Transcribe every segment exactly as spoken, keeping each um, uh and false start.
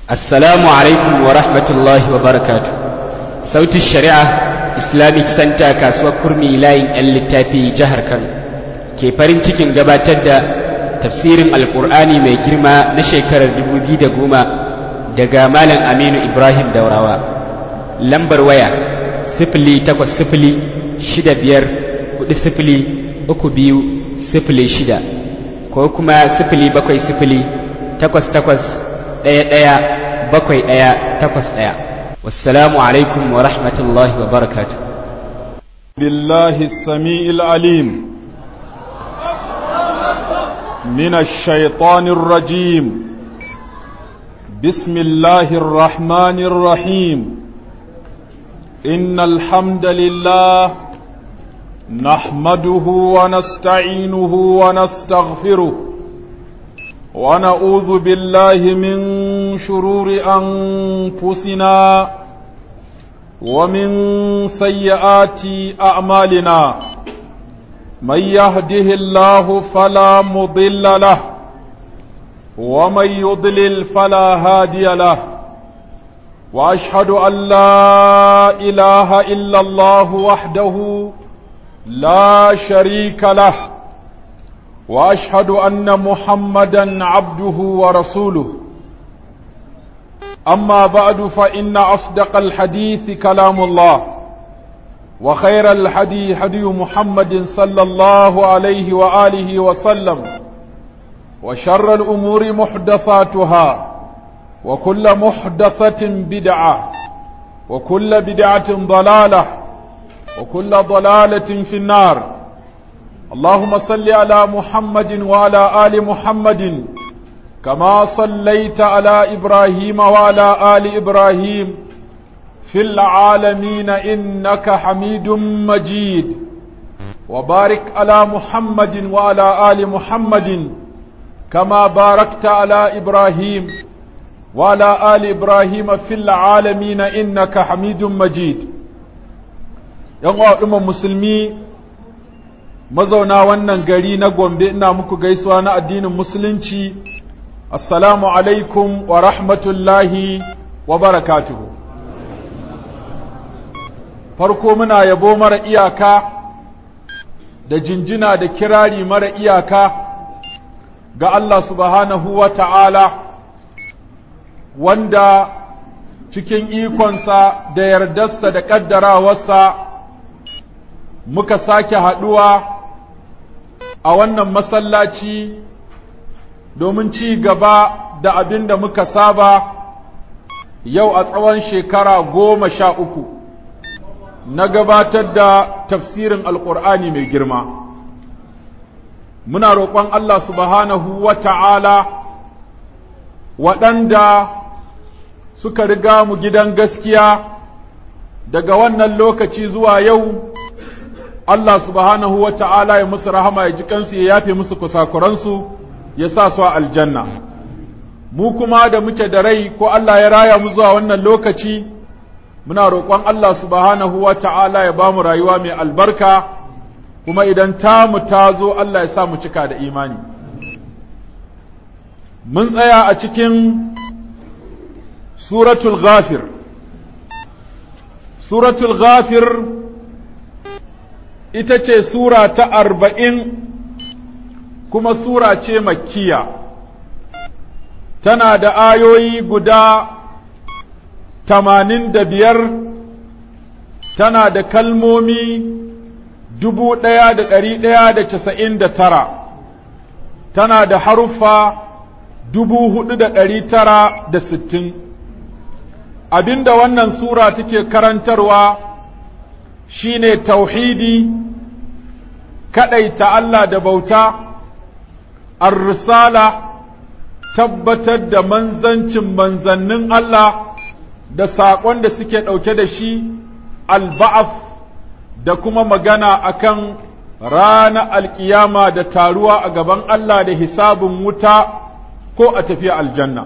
Assalamu alaikum wa rahmatullahi wa barakatuh. Sautin Shari'a Islamic Center kasuwar Kurmi layin ‘yan littafi jihar Kano ke farin cikin gabatar da tafsirin Alƙur'ani mai girma na shekarar dubu biyu da goma daga Malam Aminu Ibrahim Daurawa. Lambar waya sifili takwas sifili shida biyar hudu sifili uku biyu sifili shida ko kuma sifili bakwai sifili takwas takwas ɗaya ɗaya bakwai ɗaya takwas ɗaya. Wassalamu alaikum wa rahmatullahi wa barakatuh. Billahi sami'il alim minash shaitanir rajim. Bismillahir rahmanir rahim. Innal hamdalillah nahmaduhu wa nasta'inuhu wa nastaghfiruh. ونعوذ بالله من شرور أنفسنا ومن سيئات أعمالنا من يهده الله فلا مضل له ومن يضلل فلا هادي له وأشهد أن لا إله إلا الله وحده لا شريك له وأشهد أن محمدا عبده ورسوله. أما بعد فإن أصدق الحديث كلام الله وخير الحدي حدي محمد صلى الله عليه وآله وسلم وشر الأمور محدثاتها وكل محدثة بدعة وكل بدعة ضلالة وكل ضلالة في النار. اللهم صل على محمد وعلى آل محمد كما صليت على إبراهيم وعلى آل إبراهيم في العالمين إنك حميد مجيد وبارك على محمد وعلى آل محمد كما باركت على إبراهيم وعلى آل إبراهيم في العالمين إنك حميد مجيد. يا أمة المسلمين mazauna wannan gari na Gombe, ina muku gaisuwa na addinin musulunci. Assalamu alaikum wa rahmatullahi wa barakatuhu. Farko muna yabo mara iyaka da jinjina da kirari mara iyaka ga Allah subhanahu wa ta'ala, wanda cikin ikonsa da yardarsa da ƙaddarawarsa muka sake haɗuwa a wannan masallaci domin ci gaba da abin da muka saba yau a tsawon shekara goma sha uku na gabatar da tafsirin alƙur'ani mai girma. Muna roƙon Allah subhanahu wa ta'ala waɗanda suka riga mu gidan gaskiya daga wannan lokaci zuwa yau, Allah subhanahu wa ta'ala ya musu rahama, ya ji kansu, ya yafe musu kusakuransu, ya sa su a aljanna. Mu kuma da muke da rai ko Allah ya raya mu zuwa wannan lokaci, muna roƙon Allah subhanahu wa ta'ala ya ba mu rayuwa mai albarka, kuma idan ta mu ta zo Allah ya sa mu cika da imani. Mun tsaya a cikin Suratul Ghafir. Suratul Ghafir ita ce Sura ta arba'in, kuma Sura ce makkiya, tana da ayoyi guda tamanin da biyar, tana da kalmomi dubu ɗaya da ɗari ɗaya da casa'in da tara, tana da haruffa dubu hudu da ɗari tara da sittin. Abinda wannan Sura take karantarwa shine tauhidi, kadaita Allah da bauta, ar-risala, tabbatar da manzancin manzannin Allah da saƙon da suke ɗauke da shi, al-ba'ath, da kuma magana akan ranar alƙiyama da taruwa a gaban Allah da hisabin wuta ko a tafiya aljanna.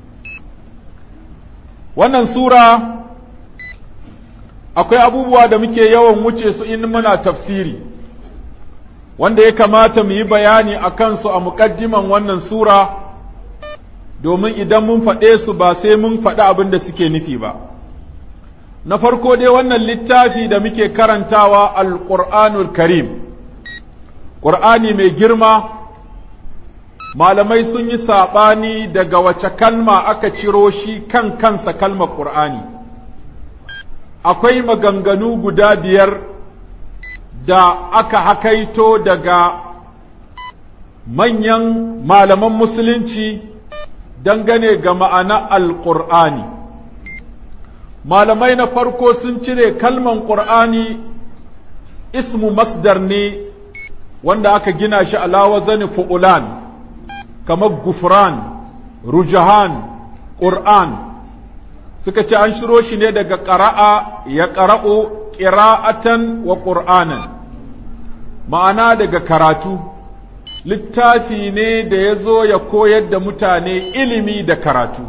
Wannan sura akwai abubuwa da muke yawan wuce su in muna tafsiri, wanda ya kamata mu yi bayani a kansu a muƙaddiman wannan sura, domin idan mun faɗe su ba sai mun faɗi abin da suke nufi ba. Na farko dai wannan littafi da muke karantawa Al-Qur'anul Karim, ƙur'ani mai girma, malamai sun yi saɓani daga wace kalma aka ciro shi kan kansa kalmar ƙur'ani. Akwai maganganu guda biyar da aka hakaito daga manyan malaman musulunci dangane ga ma'ana Al-Qur'ani. Malamai na farko sun cire kalman ƙur'ani ismu masdar ne wanda aka gina shi ala wazani fu'ulan, kamar gufran, rujahan, ƙur'an. Suka ce an shiro shi ne daga ƙara'a ya ƙara'u ƙira'atan wa ƙur'anan, ma'ana daga karatu. Littafi ne da ya zo ya koyar da mutane ilimi da karatu.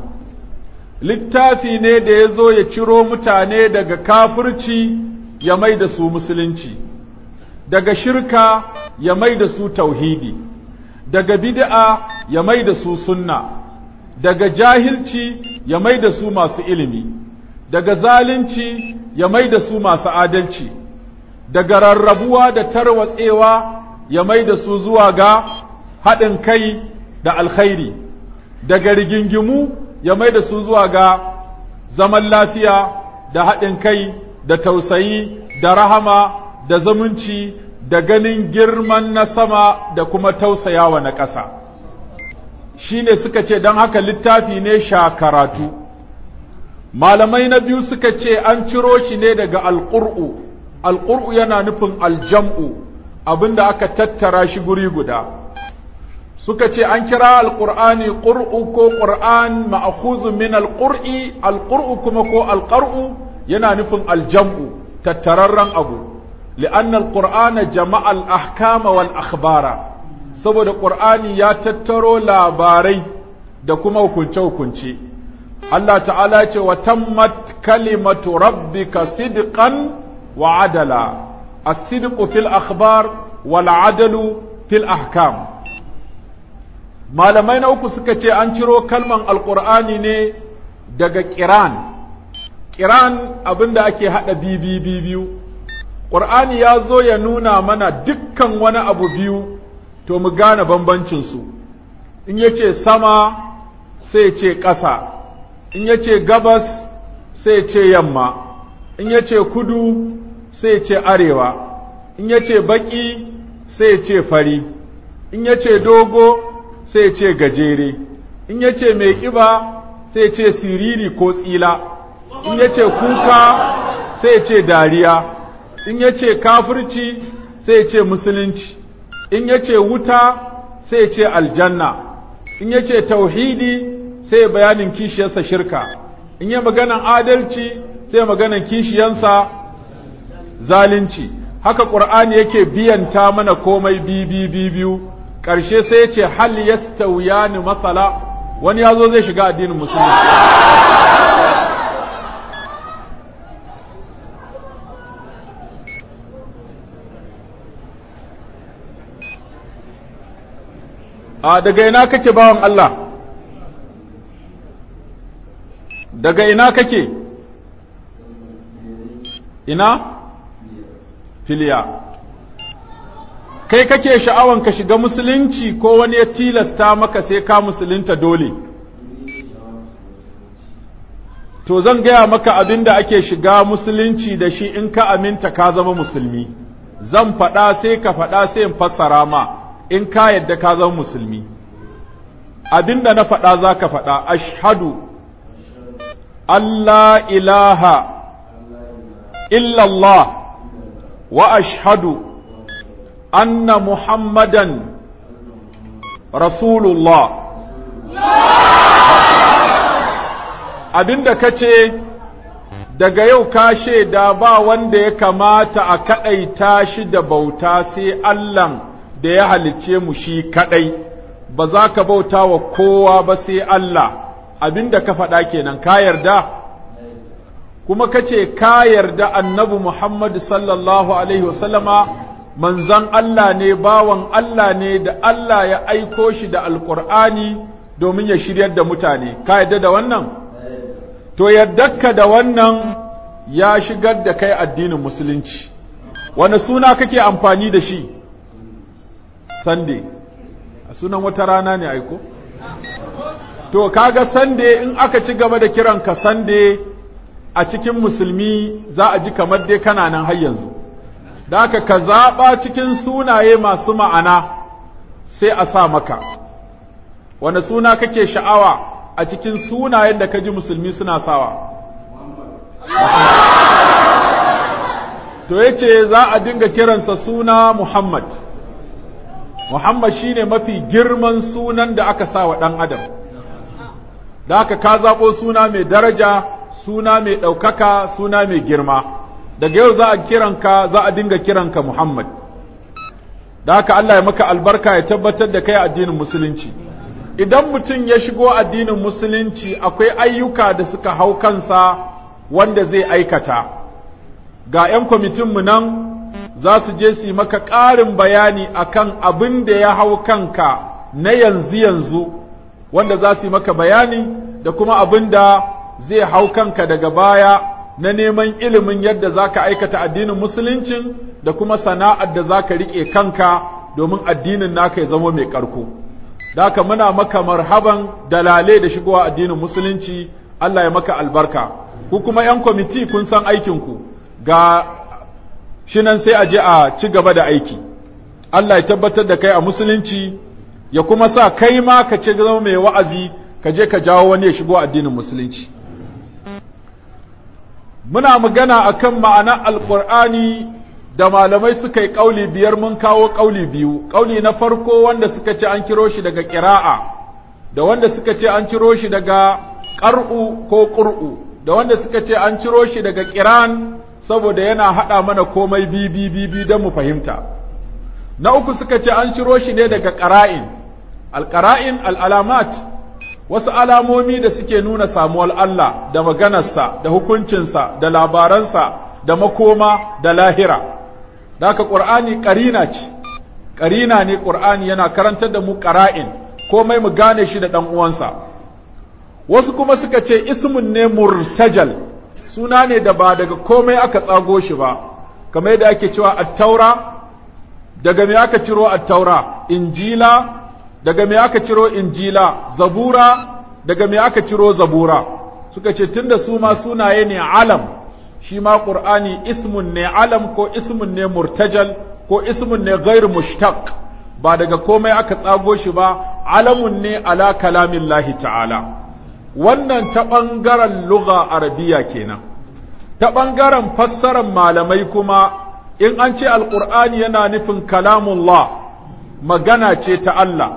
Littafi ne da ya zo ya ciro mutane daga kafirci ya mai da su musulunci, daga shirka ya mai da su tauhidi, daga bid'a ya mai da su sunna, daga jahilci ya mai da su masu ilimi, daga zalunci ya mai da su masu adalci, daga rarrabuwa da tarwatsewa ya mai da su zuwa ga haɗin kai da alkhairi, daga rigingimu ya mai da su zuwa ga zaman lafiya da haɗin kai da tausayi da rahama da zumunci da ganin girman na sama da kuma tausayawa na ƙasa. Shi ne suka ce don haka littafi ne sha karatu. Malamai na biyu suka ce an ciro shi ne daga alƙur'u. Alƙur'u yana nufin aljam'u, abinda aka tattara shi guri guda. Suka ce an kira alƙur'ani ƙur'u ko ƙur'an ma'khuzun min alƙur'i, alƙur'u kuma ko alƙar'u yana nufin aljam'u, tattararren abu. لأن القرآن جمع الأحكام والأخبار saboda Qur'ani ya tattaro labarai da kuma hukunce-hukunce. Allah ta'ala ce wa tammat kalimatu rabbika sidqan wa adala, as-sidqu fil akhbar wal adalu fil ahkam. Malamai na uku suka ce an ciro kalman alqur'ani ne daga qiran. Qiran abinda ake hada bibi biyu. Qur'ani ya zo ya nuna mana dukkan wani abu biyu to mu gane bambancinsu. In yace sama sai ce ƙasa, in yace gabas sai ce yamma, in yace kudu sai ce arewa, in yace baki sai ce fari, in yace dogo sai ce gajere, in yace mai ƙiba sai ce siriri ko tsila, in yace kuka sai ce dariya, in yace kafirci sai ce musulunci, in yace wuta sai ce aljanna, in yace tauhidi sai bayanin kishiyarsa shirka, in ya maganan adalci sai maganan kishiyansa zalunci. Haka Qur'ani yake biyanta mana komai bibi bibiyu, ƙarshe sai yace hal yastawiyani masala, wani yazo zai shiga addinin musulunci. A daga ina kake bawan Allah? Daga ina kake? Ina? Filiya. Kai kake sha'awan ka shiga musulunci ko wani ya tilasta maka sai ka musulunta dole? To zan gaya maka abin da ake shiga musulunci da shi in ka aminta ka zama musulmi. Zan faɗa sai ka faɗa sai in fassara ma. In ka yadda ka zama musulmi, abinda na faɗa za ka faɗa, ashhadu Allah ilaha illallah wa ashhadu anna Muhammadan Rasulullah. Abinda ka ce daga yau ka shaida ba wanda ya kamata a kaɗaita shi da bauta sai Allahn da ya halicce mu shi kadai, ba za ka bauta wa kowa ba sai Allah. Abinda ka faɗa kenan ka yarda, kuma ka ce ka yarda annabi Muhammad sallallahu alaihi wasallama manzan Allah ne, bawan Allah ne da Allah ya aiko shi da alƙur'ani domin ya shiryar da mutane ka yadda da wannan to yaddarka da wannan ya shigar da kai addinin musulunci wani suna kake amfani da shi Sunday a sunan wata rana ne aiko to kaga Sunday in aka ci gaba da kiranka Sunday a cikin musulmi za a ji kamar dai kana nan har yanzu da haka ka zaba cikin sunaye masu ma'ana sai a sa maka wani suna kake sha'awa a cikin sunayen da kaji musulmi suna sawa to yace za a dinga kiransa suna Muhammad Muhammad shine mafi girman sunan da aka sa wa dan adam da haka ka zabo suna mai daraja suna mai daukaka suna mai girma daga yau za a kiranka za a dinga kiranka Muhammad da haka Allah ya maka albarka ya tabbatar da kai addinin musulunci idan mutum ya shigo addinin musulunci akwai ayyuka da suka hau kansa wanda zai aikata ga 'yan kwamitinmu nan za su je su yi maka ƙarin bayani akan abin da ya hau kanka na yanzu yanzu wanda za su yi maka bayani da kuma abin da zai hau kanka daga baya na neman ilimin yadda za ka aikata addinin musuluncin da kuma sana'ar da za ka riƙe kanka domin addinin naka ya zama mai ƙarko da haka muna maka marhaban dalale da shigowa addinin musulunci Allah ya maka albarka ku kuma 'yan kwamiti kun san aikinku ga shi nan sai a je a ci gaba da aiki Allah ya tabbatar da kai a musulunci ya kuma sa kai ma ka ce zama mai wa'azi ka je ka jawo wani ya shigo addinin musulunci muna magana akan ma'ana alqur'ani da malamai suka yi kauli biyar mun kawo kauli biyu kauli na farko wanda suka ce an kiro shi daga qira'a da wanda suka ce an ciro shi daga qar'u ko qur'u da wanda suka ce an ciro shi daga qiran saboda yana hada mana komai bi bi bi bi don mu fahimta na uku suka ce an ciro shi ne daga qara'in alqara'in alalamat wasu alamomi da suke nuna samuwar Allah da maganarsa da hukuncinsa da labaransa da makoma da lahira da haka qur'ani qarina ce qarina ne qur'ani yana karantar da mu qara'in komai mu gane shi da dan uwansa wasu kuma suka ce ismun ne murtajal suna ne da ba daga komai aka tsago shi ba kamar yadda ake cewa at-taura daga me aka ciro at-taura injila daga me aka ciro injila zabura daga me aka ciro zabura suka ce tunda su ma sunaye ne alam shi ma qur'ani ismun ne alam ko ismun ne murtajal ko ismun ne ghair mushtaq ba daga komai aka tsago shi ba alamun ne ala kalamillahi ta'ala wannan ta ɓangaren lugha arabiya kenan ta ɓangaren fassarar malamai kuma in an ce alƙur'ani yana nufin kalamullah magana ce ta Allah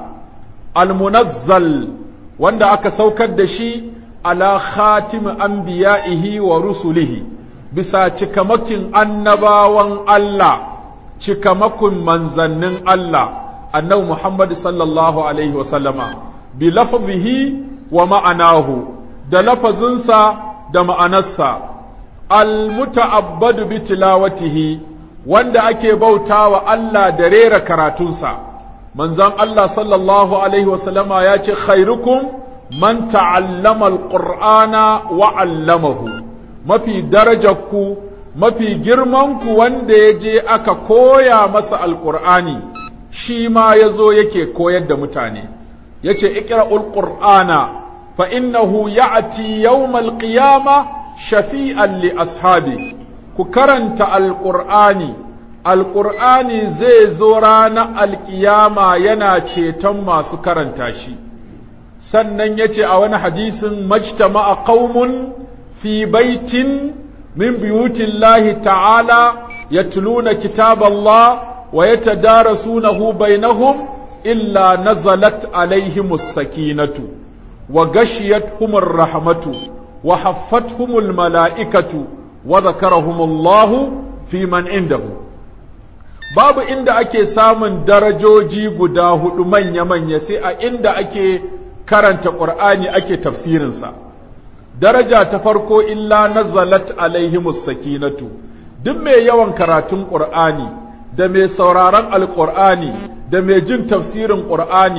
almunazzal wanda aka saukar da shi ala khatim anbiya'ihi wa rusulihi bisa cikamakin annabawan Allah cikamakun manzannin Allah annabi Muhammad sallallahu alaihi wa sallama bi lafzihi wa ma'anahu da lafazinsa da ma'anarsa al-muta'abbadu bi tilawatihi wanda ake bautawa Allah da rera karatunsa manzon Allah sallallahu alaihi wasallama ya ce khairukum man ta'allama al-qur'ana wa 'allamahu mafi darajarku mafi girmanku wanda ya je aka koya masa al-qur'ani shi ma yazo yake koyar da mutane yace iqra'ul qur'ana fa innahu ya'ti yawmal qiyamah shafi'an li ashabi ku karanta alqur'ani alqur'ani zai zo ranar alqiyama yana ceton masu karanta shi sannan yace a wani hadisin majtama'a qaumun fi baitin min buyutillahi ta'ala yatluna kitaballah wa yatadarasunahu bainahum illa nazalat alaihimus sakinatu wa gashiyatuhumur rahmatu wa haffathumul malaikatu wa dhakarahumullahu fi man indahu babu inda ake samun darajoji guda hudu manya manya sai a inda ake karanta qur'ani ake tafsirin sa daraja ta farko illa nazalat alaihimus sakinatu duk mai yawan karatun qur'ani da mai sauraron alqur'ani da mai jin tafsirin qur'ani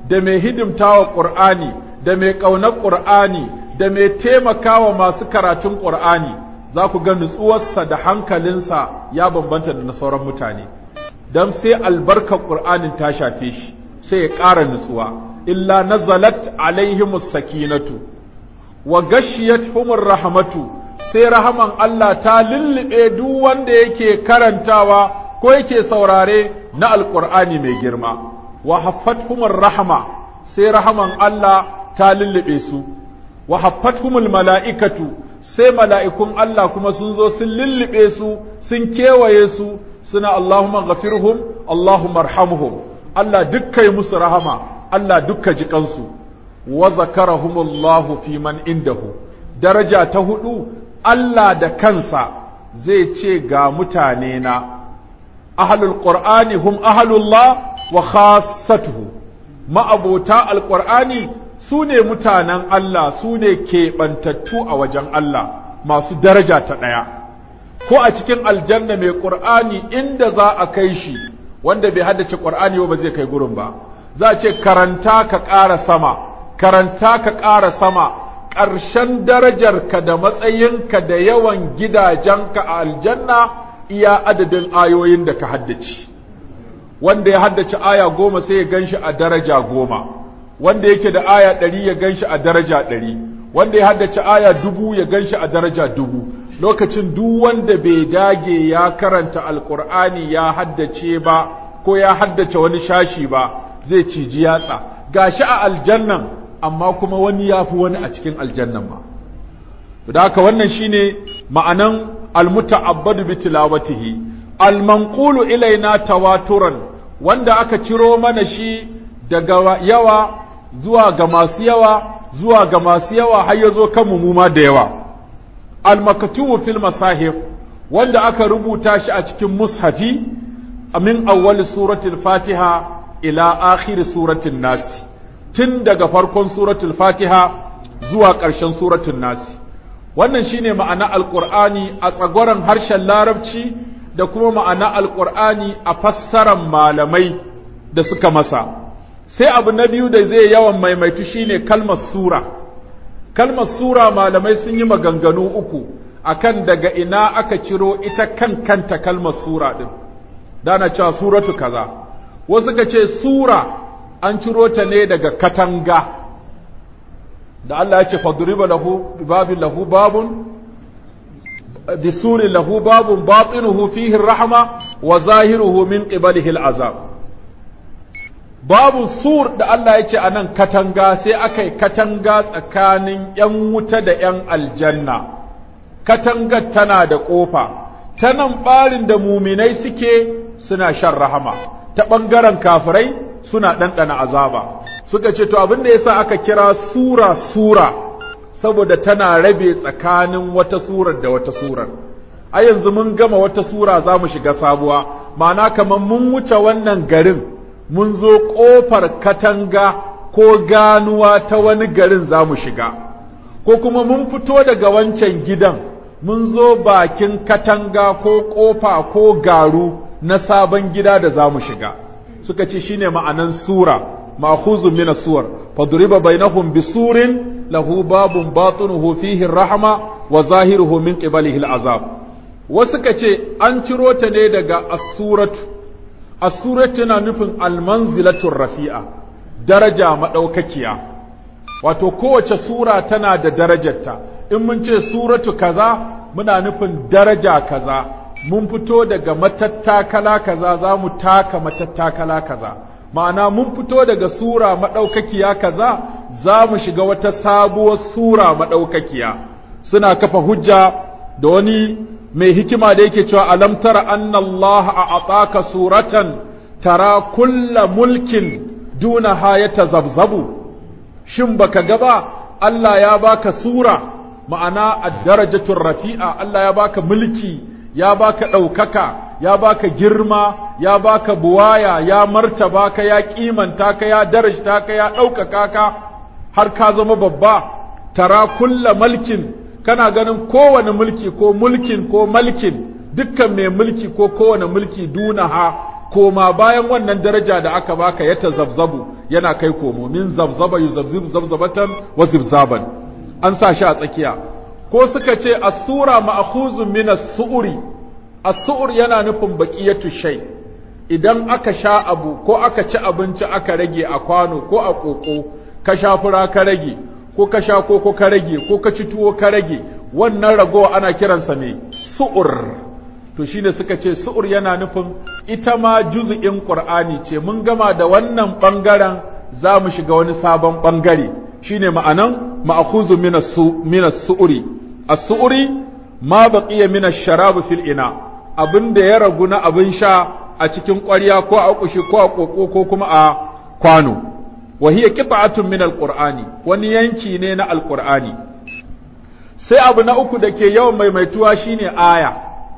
da mai hidimtawa Qur'ani da mai ƙaunar Qur'ani da mai taimakawa masu karatun Qur'ani za ku ga nutsuwarsa da hankalinsa ya bambanta da na sauran mutane dan sai albarkar Qur'anin ta shafe shi sai ya ƙara nutsuwa illa nazalat alaihimus sakinatu wa gashiyatuhumur rahmatu sai rahaman Allah ta lullube duk wanda yake karantawa ko yake saurare na alqur'ani mai girma wa haffathumur rahma sai rahaman Allah ta lullube su wa haffathumul mala'ikatu sai mala'ikun Allah kuma sun zo sun lullube su sun kewaye su suna Allahumma ghafirhum Allahumma arhamhum Allah dukkai musu rahama Allah dukka jikansu wa zakarahumullahu fi man indahu daraja ta hudu Allah da kansa zai ce ga mutane na ahlul qur'ani hum ahlullah wa khassatuhu ma'abota alqur'ani sune mutanen Allah sune keɓantattu a wajen Allah masu daraja ta ɗaya ko a cikin aljanna mai qur'ani inda za a kai shi wanda bai haddace qur'ani ba zai kai gurin ba za a ce karanta ka ƙara sama karanta ka ƙara sama ƙarshen darajarka da matsayinka da yawan gidajenka a aljanna iya adadin ayoyin da ka haddace wanda ya haddace aya goma sai ya ganshi a daraja goma wanda yake da aya ɗari ya ganshi a daraja ɗari wanda ya haddace aya dubu ya ganshi a daraja dubu lokacin duk wanda bai dage ya karanta alkur'ani ya haddace ba ko ya haddace wani shashi ba zai ciji yatsa gashi a aljannan amma kuma wani ya fi wani a cikin aljannan ma da haka wannan shine ma'anan almuta'abbadu bi tilawatihi almanqulu ilaina tawaturan wanda aka ciro mana shi daga yawa zuwa ga masu yawa zuwa ga masu yawa har yazo kan mu ma da yawa almaktubu fil masahif wanda aka rubuta shi a cikin mushafi min awwal suratul fatiha ila akhir suratul nas tun daga farkon suratul fatiha zuwa ƙarshen suratul nas wannan shine ma'ana alqur'ani a tsagoran harshen larabci da kuma ma'ana alqur'ani a fassaran malamai da suka masa sai abu na biyu da zai yawan maimaitu shine kalmar sura kalmar sura malamai sun yi maganganu uku akan daga ina aka ciro ita kan kanta kalmar sura din dana cewa suratu kaza wasu ka ce sura an ciro ta ne daga katanga da Allah ya ce fadriba lahu babin lahu babun bisurin lahu babun batinuhu fihi rahma wa zahiruhu min qibalihi al'azab babu sur da Allah ya ce anan katanga sai aka yi katanga tsakanin ‘yan wuta da ‘yan aljanna katangar tana da ƙofa ta nan ɓarin da muminai suke suna shan rahama ta ɓangaren kafirai suna ɗanɗana azaba suka ce to abin da ya sa aka kira sura sura saboda tana rabe tsakanin wata surar da wata surar a yanzu mun gama wata sura za mu shiga sabuwa ma'ana kamar mun wuce wannan garin mun zo ƙofar katanga ko ganuwa ta wani garin za mu shiga ko kuma mun fito daga wancan gidan mun zo bakin katanga ko ƙofa ko garu na sabon gida da za mu shiga suka ce shine ma'anan sura ma'khuzun min as-suwar fadriba bainahum bisurin lahu babun batinuhu fihi ar-rahma wa zahiruhu min qibalihi al-azab wasu ka ce an ciro ta ne daga as-suratu as-suratu na nufin al-manzilatu rafi'a daraja madaukakiya wato kowace sura tana da darajarta in mun ce suratu kaza muna nufin daraja kaza mun fito daga matattakala kaza za mu taka matattakala kaza ma'ana mun fito daga sura madaukakiya kaza za mu shiga wata sabuwar sura madaukakiya suna kafa hujja da wani mai hikima da yake cewa alam tara anna allaha a'ataka suratan tara kulla mulkin dunaha yatazabzabu shin baka gaba Allah ya baka sura ma'ana ad-darajatur rafi'a Allah ya baka mulki ya baka ɗaukaka ya baka girma ya baka buwaya ya martaba ka ya kimanta ka ya darajta ka ya ɗaukaka ka har ka zama babba tara kulla mulkin kana ganin kowane mulki ko mulkin ko malkin dukkan mai mulki ko kowane mulki dunaha koma bayan wannan daraja da aka baka ya tazabzabu yana kai komo min zabzaba yuzabzib zabzabatan wa zibzaban an sa shi a tsakiya ko suka ce as-sura ma'khuzun min as-su'ri as-su'ur yana nufin baqiyatu shay idan aka sha abu ko aka ci abinci aka rage a kwano ko a koko ka sha fura ka rage ko ka sha koko ka rage ko ka ci tuwo ka rage wannan ragowa ana kiransa ne su'ur to shine suka ce su'ur yana nufin ita ma juz'in qur'ani ce mun gama da wannan bangaren za mu shiga wani sabon bangare shine ma'anan ma'khuzu min as-su min as-su'ri as-su'ri ma baqiya min ash-sharab fil ina abinda ya ragu na abin sha a cikin ƙwarya ko a kushi ko a koko ko kuma a kwano wa hiya qita'atun min al-qur'ani wani yanki ne na al-qur'ani sai abu na uku da ke yawan maimaituwa shine aya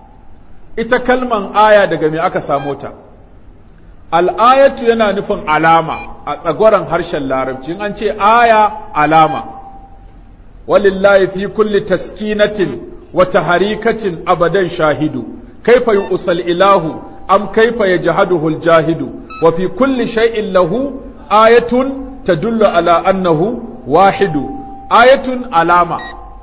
ita kalman aya daga me aka samo ta al'ayatu yana nufin alama a tsagwaron harshen larabci an ce aya alama walillahi fi kulli taskinatin wa taharikatin abadan shahidu kaifa yusal ilahu am kaifa yajhaduhu aljahidu wa fi kulli shay'in lahu ayatun tadullu ala annahu wahidu ayatun alama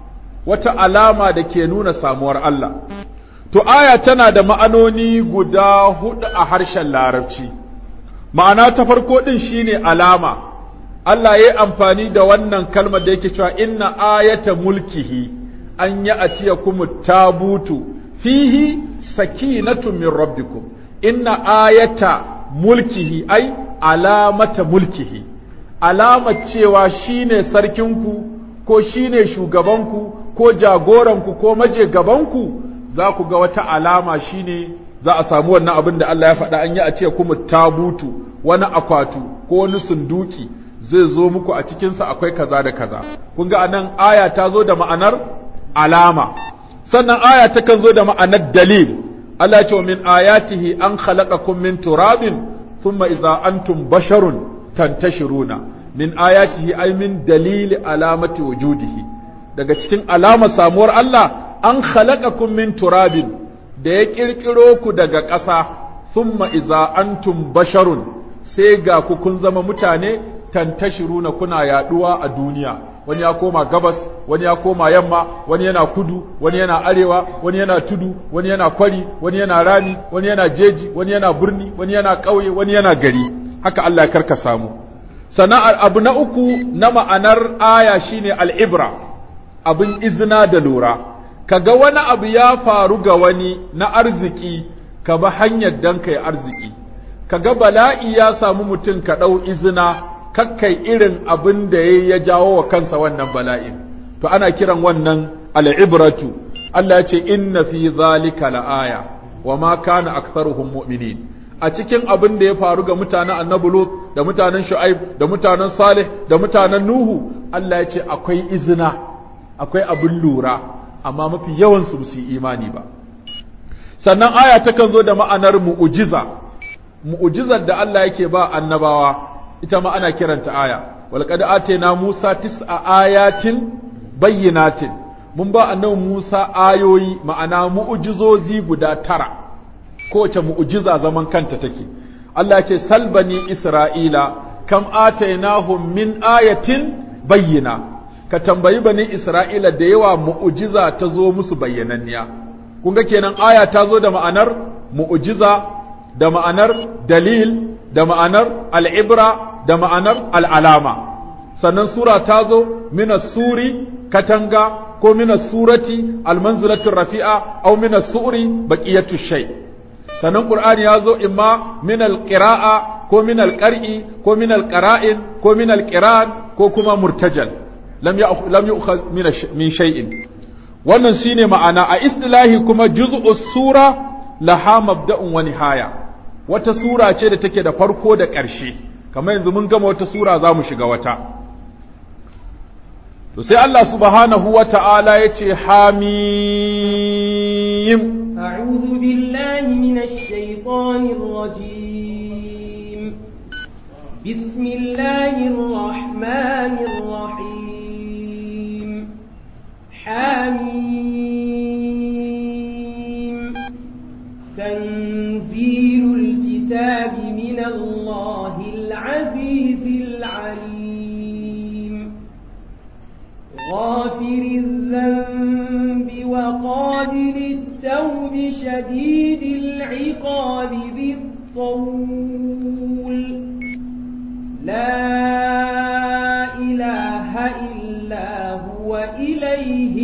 wata alama da ke nuna samuwar Allah to aya tana da ma'anoni guda hudu a harshen larabci ma'ana ta farko din shine alama Allah yayi amfani da wannan kalmar da yake cewa inna ayata mulkihi an ya'tiyakum tabutu fihi sakinatun min rabbikum inna ayata mulkihi ai alamata mulkihi alamar cewa shine sarkinku ko shine shugabanku ko jagoranku ko maje gabanku za ku ga wata alama shine za a samu wannan abin da Allah ya faɗa an yi a ce kuma tabutu wani akwatu ko wani sunduki zai zo muku a cikinsa akwai kaza da kaza kun ga anan aya ta zo da ma'anar alama sannan aya ta kan zo da ma'anar dalil Allah ya ce min ayatihi an khalaqakum min turabin thumma idza antum basharun tantashiruna min ayatihi ay min dalili alamati wujudihi daga cikin alamar samuwar Allah an khalaqakum min turabin da ya kirkiro ku daga ƙasa thumma idza antum basharun sai ga ku kun zama mutane tantashiruna kuna yaduwa a duniya wani ya koma gabas wani ya koma yamma wani yana kudu wani yana arewa wani yana tudu wani yana kwari wani yana rami wani yana jeji wani yana birni wani yana ƙauye wani yana gari haka Allah ya karkasa mu sannan abu na uku na ma'anar aya shine al'ibra abin izina da lura kaga wani abu ya faru ga wani na arziki ka ba hanyar dan kai arziki kaga bala'i ya samu mutum ka dau izina kakkai irin abin da yayi ya jawo wa kansa wannan bala'in to ana kiran wannan al'ibratu Allah ya ce inna fi zalika la'aya wama kana aktharuhum mu'minin a cikin abin da ya faru ga mutanen annabi Lut da mutanen Shu'aib da mutanen Salih da mutanen Nuhu Allah ya ce akwai izina akwai abin lura amma mafi yawan su su imani ba sannan aya takan zo da ma'anar mu'jiza mu'jizar da Allah yake ba annabawa ita ma ana kiranta aya walqad atayna Musa tis'a ayatin bayyinatin mun ba annabi Musa ayoyi ma'ana mu'jizozi guda tara kowace mu'jiza zaman kanta take Allah ce salbani Isra'ila kam atainahum min ayatin bayyina ka tambayi bani Isra'ila da yawa mu'jiza ta zo musu bayyananniya kun ga kenan aya ta zo da ma'anar mu'jiza da ma'anar dalil da ma'anar al'ibra da ma'anar al'alama sannan sura ta zo minas suri katanga ko minas surati almanzilatul rafi'a aw minas suri baqiyatu shay' sannan Qur'ani ya zo imma min al-qira'a ko min al-qar'i ko min al-qara'in ko min al-qiran ko kuma murtajal lam ya lam yu'khadh min min shay'in wannan shine ma'ana a istilahi kuma juz'u sura laha mabda'un wa nihaya wata sura ce da take da farko da ƙarshe kamar yanzu mun gama wata sura zamu shiga wata to sai Allah subhanahu wa ta'ala yace hamim أعوذ بالله من الشيطان الرجيم بسم الله الرحمن الرحيم حميم تنزيل الكتاب من الله العزيز شديد العقاب ذي الطول لا إله إلا هو إليه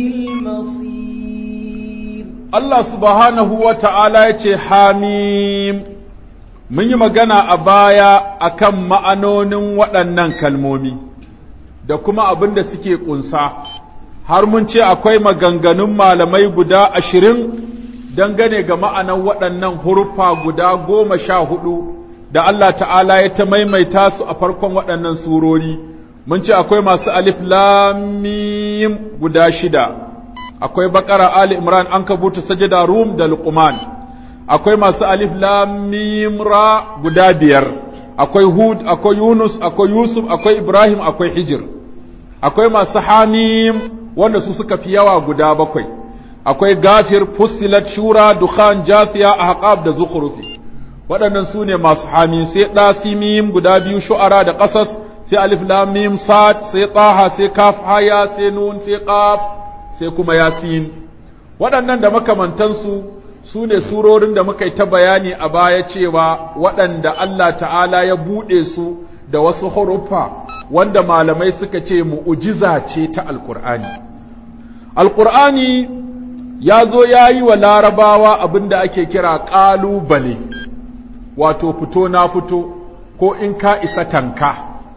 المصير. الله سبحانه وتعالى يتي حميم. mun yi magana a baya akan ma'anonin waɗannan kalmomi da kuma abin da suke ƙunsa, har mun ce akwai maganganun malamai guda ashirin dangane ga ma'anan waɗannan huruffa guda goma sha hudu da Allah ta'ala ya ta maimaita su a farkon waɗannan surori. Mun ce akwai masu alif lam mim guda shida, akwai Baqara, Ali Imran, Ankabut, Sajda, Rum da Luqman. Akwai masu alif lam mim ra guda biyar, akwai Hud, akwai Yunus, akwai Yusuf, akwai Ibrahim, akwai Hijr. Akwai masu hamim wanda su suka fi yawa guda bakwai, akwai Ghafir, Fussilat, Shura, Dukhan, Jathiya, Ahqab da Zukhrufi. Waɗannan su ne masu hamim. Sai Dasimim guda biyu, Shu'ara da Qasas, sai alif lam mim Sad, sai Taha, sai Kaf Haya, sai Nun, sai Qaf, sai kuma Yasin. Waɗannan da makamantansu su ne surorin da muka yi ta bayani a baya cewa waɗanda Allah ta'ala ya buɗe su da wasu huruffa wanda malamai suka ce mu'ujiza ce ta alƙur'ani. Alƙur'ani ya zo ya yi wa larabawa abin da ake kira ƙalubale, wato fito na fito ko in ka isa tanka.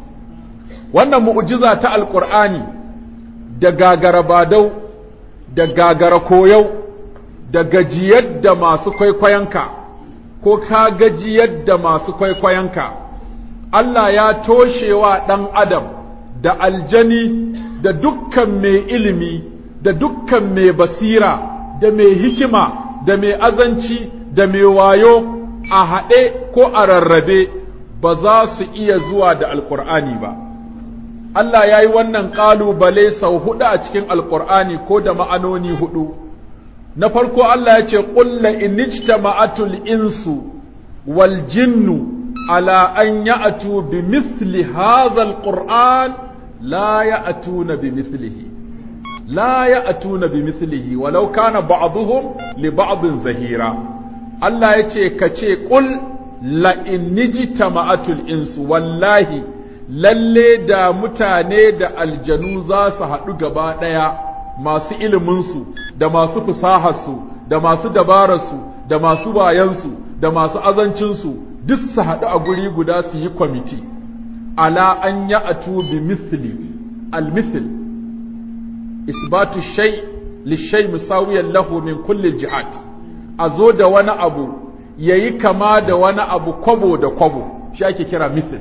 Wannan mu'ujiza ta alƙur'ani da gagara badau da gagara koyau da gajiyar da masu kwaikwayonka ko ka gajiyar da masu kwaikwayonka, Allah ya toshewa ɗan adam da aljani da dukkan mai ilimi da dukkan mai basira da mai hikima da mai azanci da mai wayo a haɗe ko a rarrabe ba za su iya zuwa da alƙur'ani ba. Allah ya yi wannan ƙalubale sau huɗu a cikin alƙur'ani ko da ma'anoni huɗu. Na farko Allah ya ce ƙulla inijtama'atul insu wal jinnu ala an ya'tu bi mithli hadha alquran la ya'tuna bi mithlihi la ya'tuna bi mithlihi walau kana ba'dhum li ba'dhin zahira. Allah ya ce ka ce qul la inijtama'atul insu, wallahi lalle da mutane da aljanu za su haɗu gaba ɗaya, masu iliminsu da masu fasaharsu da masu dabararsu da masu bayansu da masu azancinsu duk su haɗu a guri guda su yi kwamiti ala an ya'tu bi mithli al-mithl isbatu shay lishay musawiyan lahu min kulli jihad, a zo da wani abu yayi kama da wani abu kwabo da kwabo, shi ake kira mithl.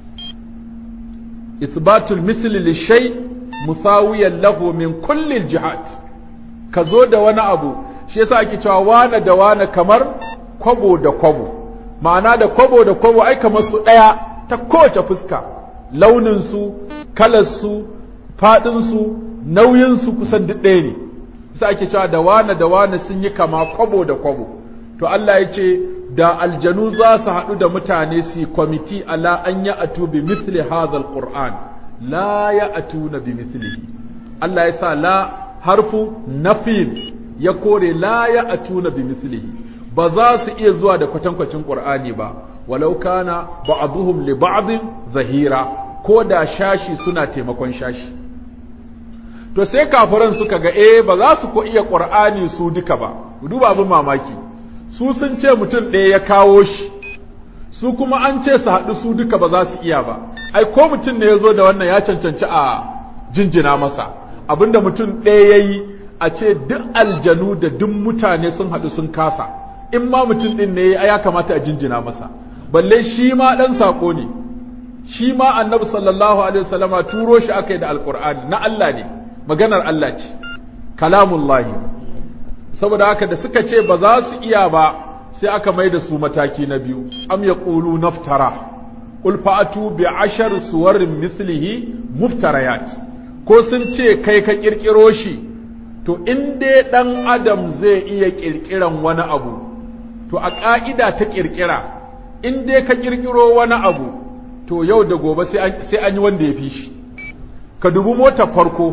Isbatul misli lishay musawiyan lahu min kulli jihad, ka zo da wani abu, shi yasa ake cewa wane da wane kamar kwabo da kwabo, ma'ana da kwabo da kwabo ai kamar su ɗaya ta kowace fuska, launin su, kalar su, fadin su, nauyin su kusan duk ɗaya ne. Yasa ake cewa da wane da wane sun yi kama kwabo da kwabo. To Allah ya ce da aljanu za su haɗu da mutane su kwamiti ala an ya atu bi misli hadha alquran la ya atuna bi mislihi. Allah ya sa la harfu nafin ya kore la ya atuna bi mislihi, ba za su iya zuwa da kwatankwacin qur'ani ba, walau kana ba'dhum li ba'd zahira, ko da shashi suna taimakon shashi. To sai kafiran suka ga eh ba za su ko iya qur'ani su duka ba. Duba abin mamaki, su sun ce mutum ɗaya ya kawo shi, su kuma an ce su haɗu su duka ba za su iya ba. Ai ko mutum ne ya zo da wannan ya cancanci a jinjina masa, abinda mutum ɗaya ya yi a ce duk aljanu da duk mutane sun haɗu sun kasa, in ma mutum ɗin ne ya kamata a jinjina masa, balle shi ma ɗan saƙo ne, shi ma annabi sallallahu alaihi wasallama turo shi aka yi da alƙur'ani na Allah ne, maganar Allah ce, kalamullahi. Saboda haka da suka ce ba za su iya ba, sai aka mai da su mataki na biyu, am yaqulu naftara qul fa'atu bi ashar suwarin mislihi muftarayat, ko sun ce kai ka kirkiro shi, to in dai dan adam zai iya kirkiran wani abu, to a ka'ida ta kirkira in dai ka kirkiro wani abu, to yau da gobe sai an sai an yi wanda ya fi shi. Ka dubi motar farko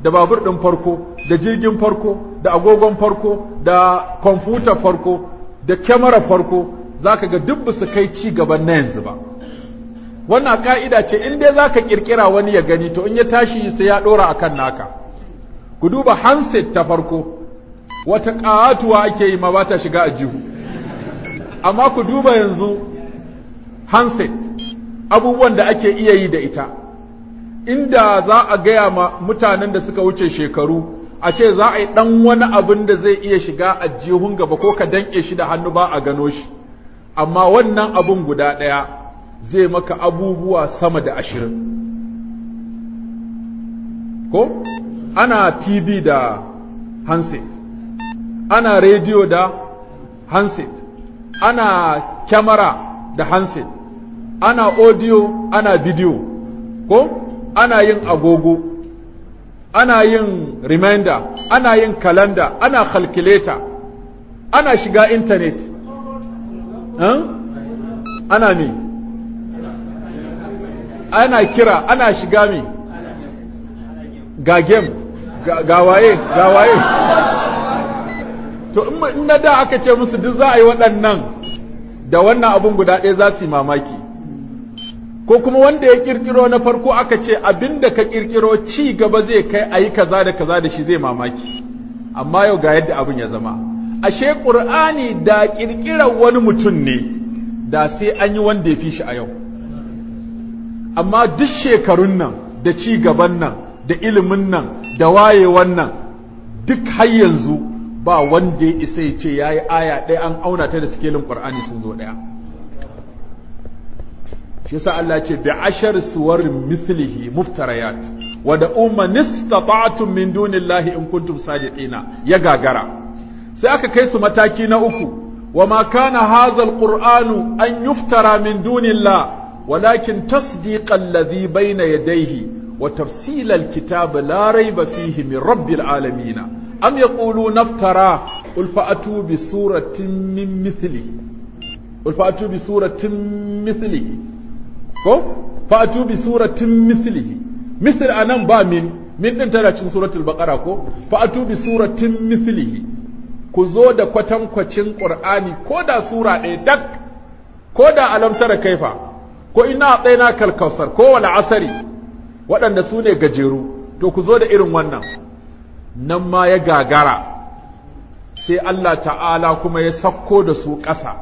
da babur ɗin farko da jirgin farko da agogon farko da kwamfutar farko da kyamarar farko za ka ga duk su kai ci gaban na yanzu ba. Wannan ka'ida ce in dai za ka ƙirƙira wani ya gani to in ya tashi sai ya ɗora a kan naka. Ku duba handset ta farko wata ƙatuwa ake yi ma ba ta shiga a jihu. Amma ku duba yanzu handset abubuwan da ake iya yi da ita. Inda za a gaya ma mutanen da suka wuce shekaru a ce za a yi ɗan wani abin da zai iya shiga a jihun gaba ko ka danƙe shi da hannu ba a gano shi. Amma wannan abun guda ɗaya zai maka abubuwa sama da ashirin. Ko? Ana T V da handset, ana rediyo da handset, ana kyamara da handset, ana audio, ana bidiyo, ko? Ana yin agogo, ana yin reminder, ana yin kalanda, ana calculator, ana shiga intanet. Ana me? Ana kira, ana shiga me? Ga game, ga waye, ga waye. To in na da aka ce musu duk za a yi waɗannan da wannan abun guda ɗaya za su yi mamaki. Ko kuma wanda ya kirkiro na farko aka ce abinda ka kirkiro ci gaba zai kai a yi kaza da kaza da shi zai mamaki. Amma yau ga yadda abin ya zama. Ashe ƙur'ani da kirkirar wani mutum ne da sai an yi wanda ya fi shi a yau. Amma duk shekarun nan da ci gaban nan da ilimin nan da wayewan nan duk har yanzu ba wanda ya isa ya ce ya yi aya ɗaya an auna ta da sikelin ƙur'ani sun zo ɗaya. Shi yasa Allah ce bi ashar suwarin mislihi muftarayat wa da umma nistata'tum min dunillahi in kuntum sadiqina ya gagara. Sai aka kai su mataki na uku wa ma kana hadha alqur'anu an yuftara min dunillah ولكن تصديق الذي بين يديه وتفصيل الكتاب لا ريب فيه من رب العالمين أم يقولون افترى قل فأتوا بسورة من مثله قل فأتوا بسورة مثله فأتوا بسورة مثله مثل أنا با من من أنت لا تشوف سورة البقرة كو فأتوا بسورة مثله كزود كتم كتم قرآني كودا سورة دك كودا ألم ترى كيف ko ina tsaina kalkausar ko wala asari waɗanda su ne gajeru to ku zo da irin wannan nan ma ya gagara sai Allah ta'ala kuma ya sakko da su ƙasa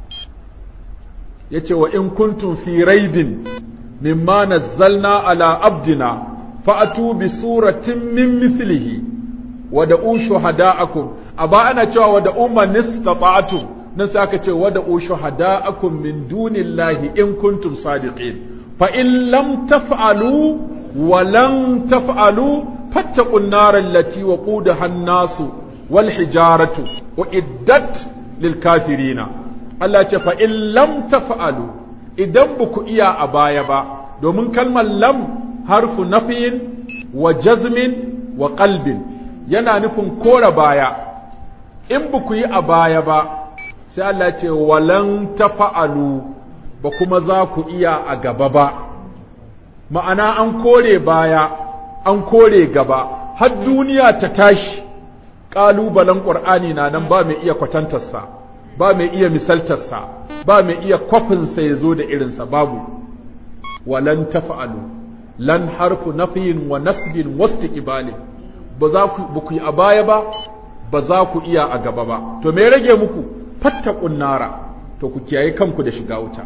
ya ce wa in kuntum fi raibin mimma nazzalna ala abdina fa'atu bi suratin min mithlihi wa da'u shuhada'akum aba ana cewa wa da'u man istata'tum nan sai aka ce wada'u shuhada'akum min dunillahi in kuntum sadiqin fa in lam taf'alu wa lan taf'alu fattaqun nar allati waqudaha an-nas wal hijaratu uiddat lil kafirina Allah ce fa in lam taf'alu idan buku iya a baya ba domin kalmar lam harfu nafiyin wa jazmin wa qalbin yana nufin kora baya in buku yi a baya ba sai Allah ce walan tafa'alu ba kuma za ku iya a gaba ba ma'ana an kore baya an kore gaba har duniya ta tashi ƙalubalen ƙur'ani na nan ba mai iya kwatantarsa ba mai iya misaltarsa ba mai iya kwafinsa ya zo da irinsa babu walan tafa'alu lan harfu nafiyin wa nasbin wastiqbalin ba za ku yi a baya ba ba za ku iya a gaba ba to me rage muku fattaqun nara to ku kiyaye kanku da shiga wuta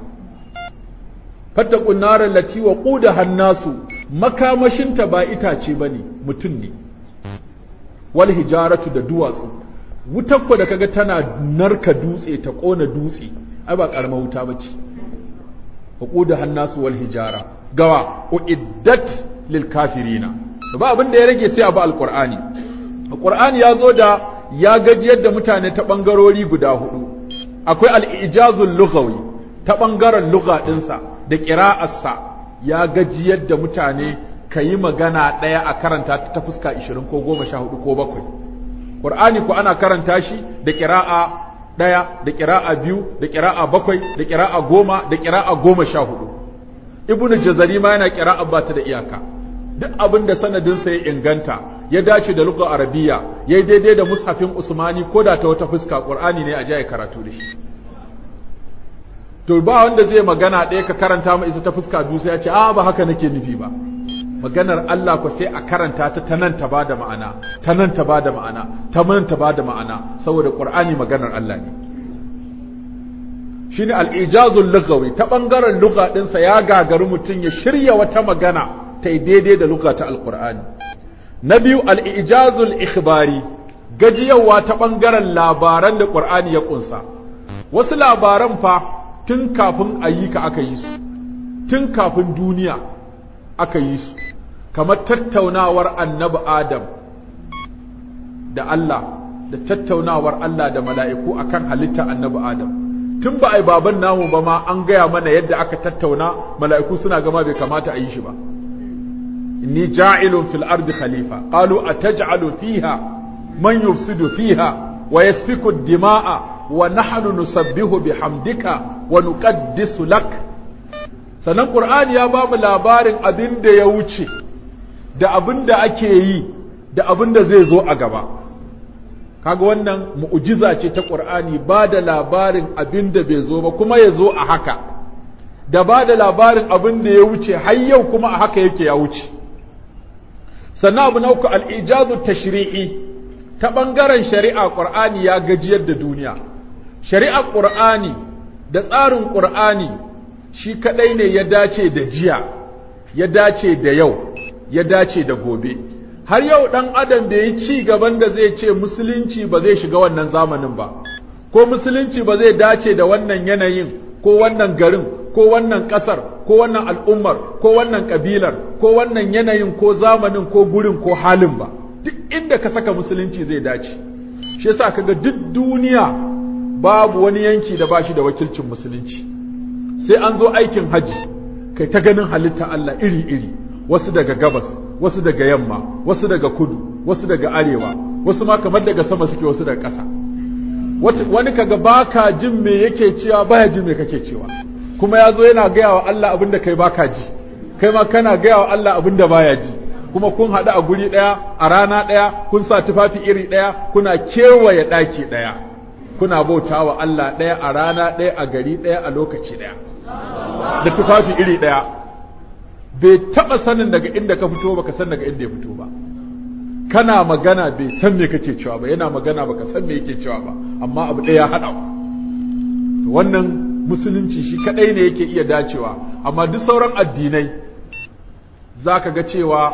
fattaqun nara lati waqudaha an-nasu makamashinta ba itace bane mutun ne wal hijaratu da duwatsu wutar ku da kaga tana narka dutse ta kona dutse ai ba karamar wuta bace waqudaha an-nasu wal hijara gawa uiddat lil kafirina ba abin da ya rage sai abu alqur'ani alqur'ani ya zo da ya gajiyar da mutane ta ɓangarori guda hudu akwai al'ijazun lugawi ta ɓangaren luga ɗinsa da ƙira'arsa ya gajiyar da mutane ka yi magana ɗaya a karanta ta fuska ishirin ko goma sha hudu ko bakwai ƙur'ani ko ana karanta shi da ƙira'a ɗaya da ƙira'a biyu da ƙira'a bakwai da ƙira'a goma da ƙira'a goma sha hudu ibnu jazari ma yana ƙira'a ba ta da iyaka duk abin da sanadinsa ya inganta ya dace da lugar arabiya yayi daidai da mushafin usmani ko da ta wata fuska qur'ani ne a ji karatu da shi to ba wanda zai magana ɗaya ka karanta mai isa ta fuska biyu sai ya ce a ba haka nake nufi ba maganar Allah ko sai a karanta ta ta nan ta bada ma'ana ta nan ta bada ma'ana ta nan ta bada ma'ana saboda qur'ani maganar Allah ne shine al-ijazul lughawi ta bangaren lugha din sa ya gagaru mutun ya shirya wata magana ta daidai da lugha ta al-qur'ani na biyu al-ijazul ikhbari gajiyawa ta bangaren labaran da qur'ani ya kunsa wasu labaran fa tun kafin ayyuka aka yi su tun kafin duniya aka yi su kamar tattaunawar annabi Adam da Allah da tattaunawar Allah da mala'iku akan halitta annabi Adam tun ba ai baban namu ba ma an gaya mana yadda aka tattauna mala'iku suna gama bai kamata a yi shi ba inni ja'ilun fil ardi khalifa qalu ataj'alu fiha man yufsidu fiha wa yasfiku ad-dima'a wa nahnu nusabbihu bihamdika wa nuqaddisu lak sannan qur'ani ya ba mu labarin abin da ya wuce da abin da ake yi da abin da zai zo a gaba kaga wannan mu'jiza ce ta qur'ani ba da labarin abin da bai zo ba kuma ya zo a haka da ba da labarin abin da ya wuce har yau kuma a haka yake ya wuce sannan abu na uku al-ijazu tashri'i ta bangaren shari'a qur'ani ya gajiyar da duniya shari'a qur'ani da tsarin qur'ani shi kadai ne ya dace da jiya ya dace da yau ya dace da gobe har yau dan adam da yi ci gaban da zai ce musulunci ba zai shiga wannan zamanin ba ko musulunci ba zai dace da wannan yanayin ko wannan garin ko wannan kasar ko wannan al'ummar ko wannan kabilar ko wannan yanayin ko zamanin ko gurin ko halin ba duk inda ka saka musulunci zai dace shi yasa kaga duk duniya babu wani yanki da bashi da wakilcin musulunci sai an zo aikin haji kai ta ganin halitta Allah iri-iri wasu daga gabas wasu daga yamma wasu daga kudu wasu daga arewa wasu ma kamar daga sama suke wasu daga ƙasa wani kaga baka jin me yake cewa baya jin me kake cewa kuma yazo yana gaya wa Allah abinda kai baka ji kai ma kana gaya wa Allah abinda baya ji kuma kun haɗu a guri ɗaya a rana ɗaya kun sa tufafi iri ɗaya kuna kewaye ɗaki ɗaya kuna bautawa Allah ɗaya a rana ɗaya a gari ɗaya a lokaci ɗaya da tufafi iri ɗaya bai taɓa sanin daga inda ka fito baka san daga inda ya fito ba kana magana bai san me kake cewa ba yana magana baka san me yake cewa ba amma abu ɗaya ya haɗa ku wannan musulunci shi kaɗai ne yake iya dacewa amma duk sauran addinai zaka ga cewa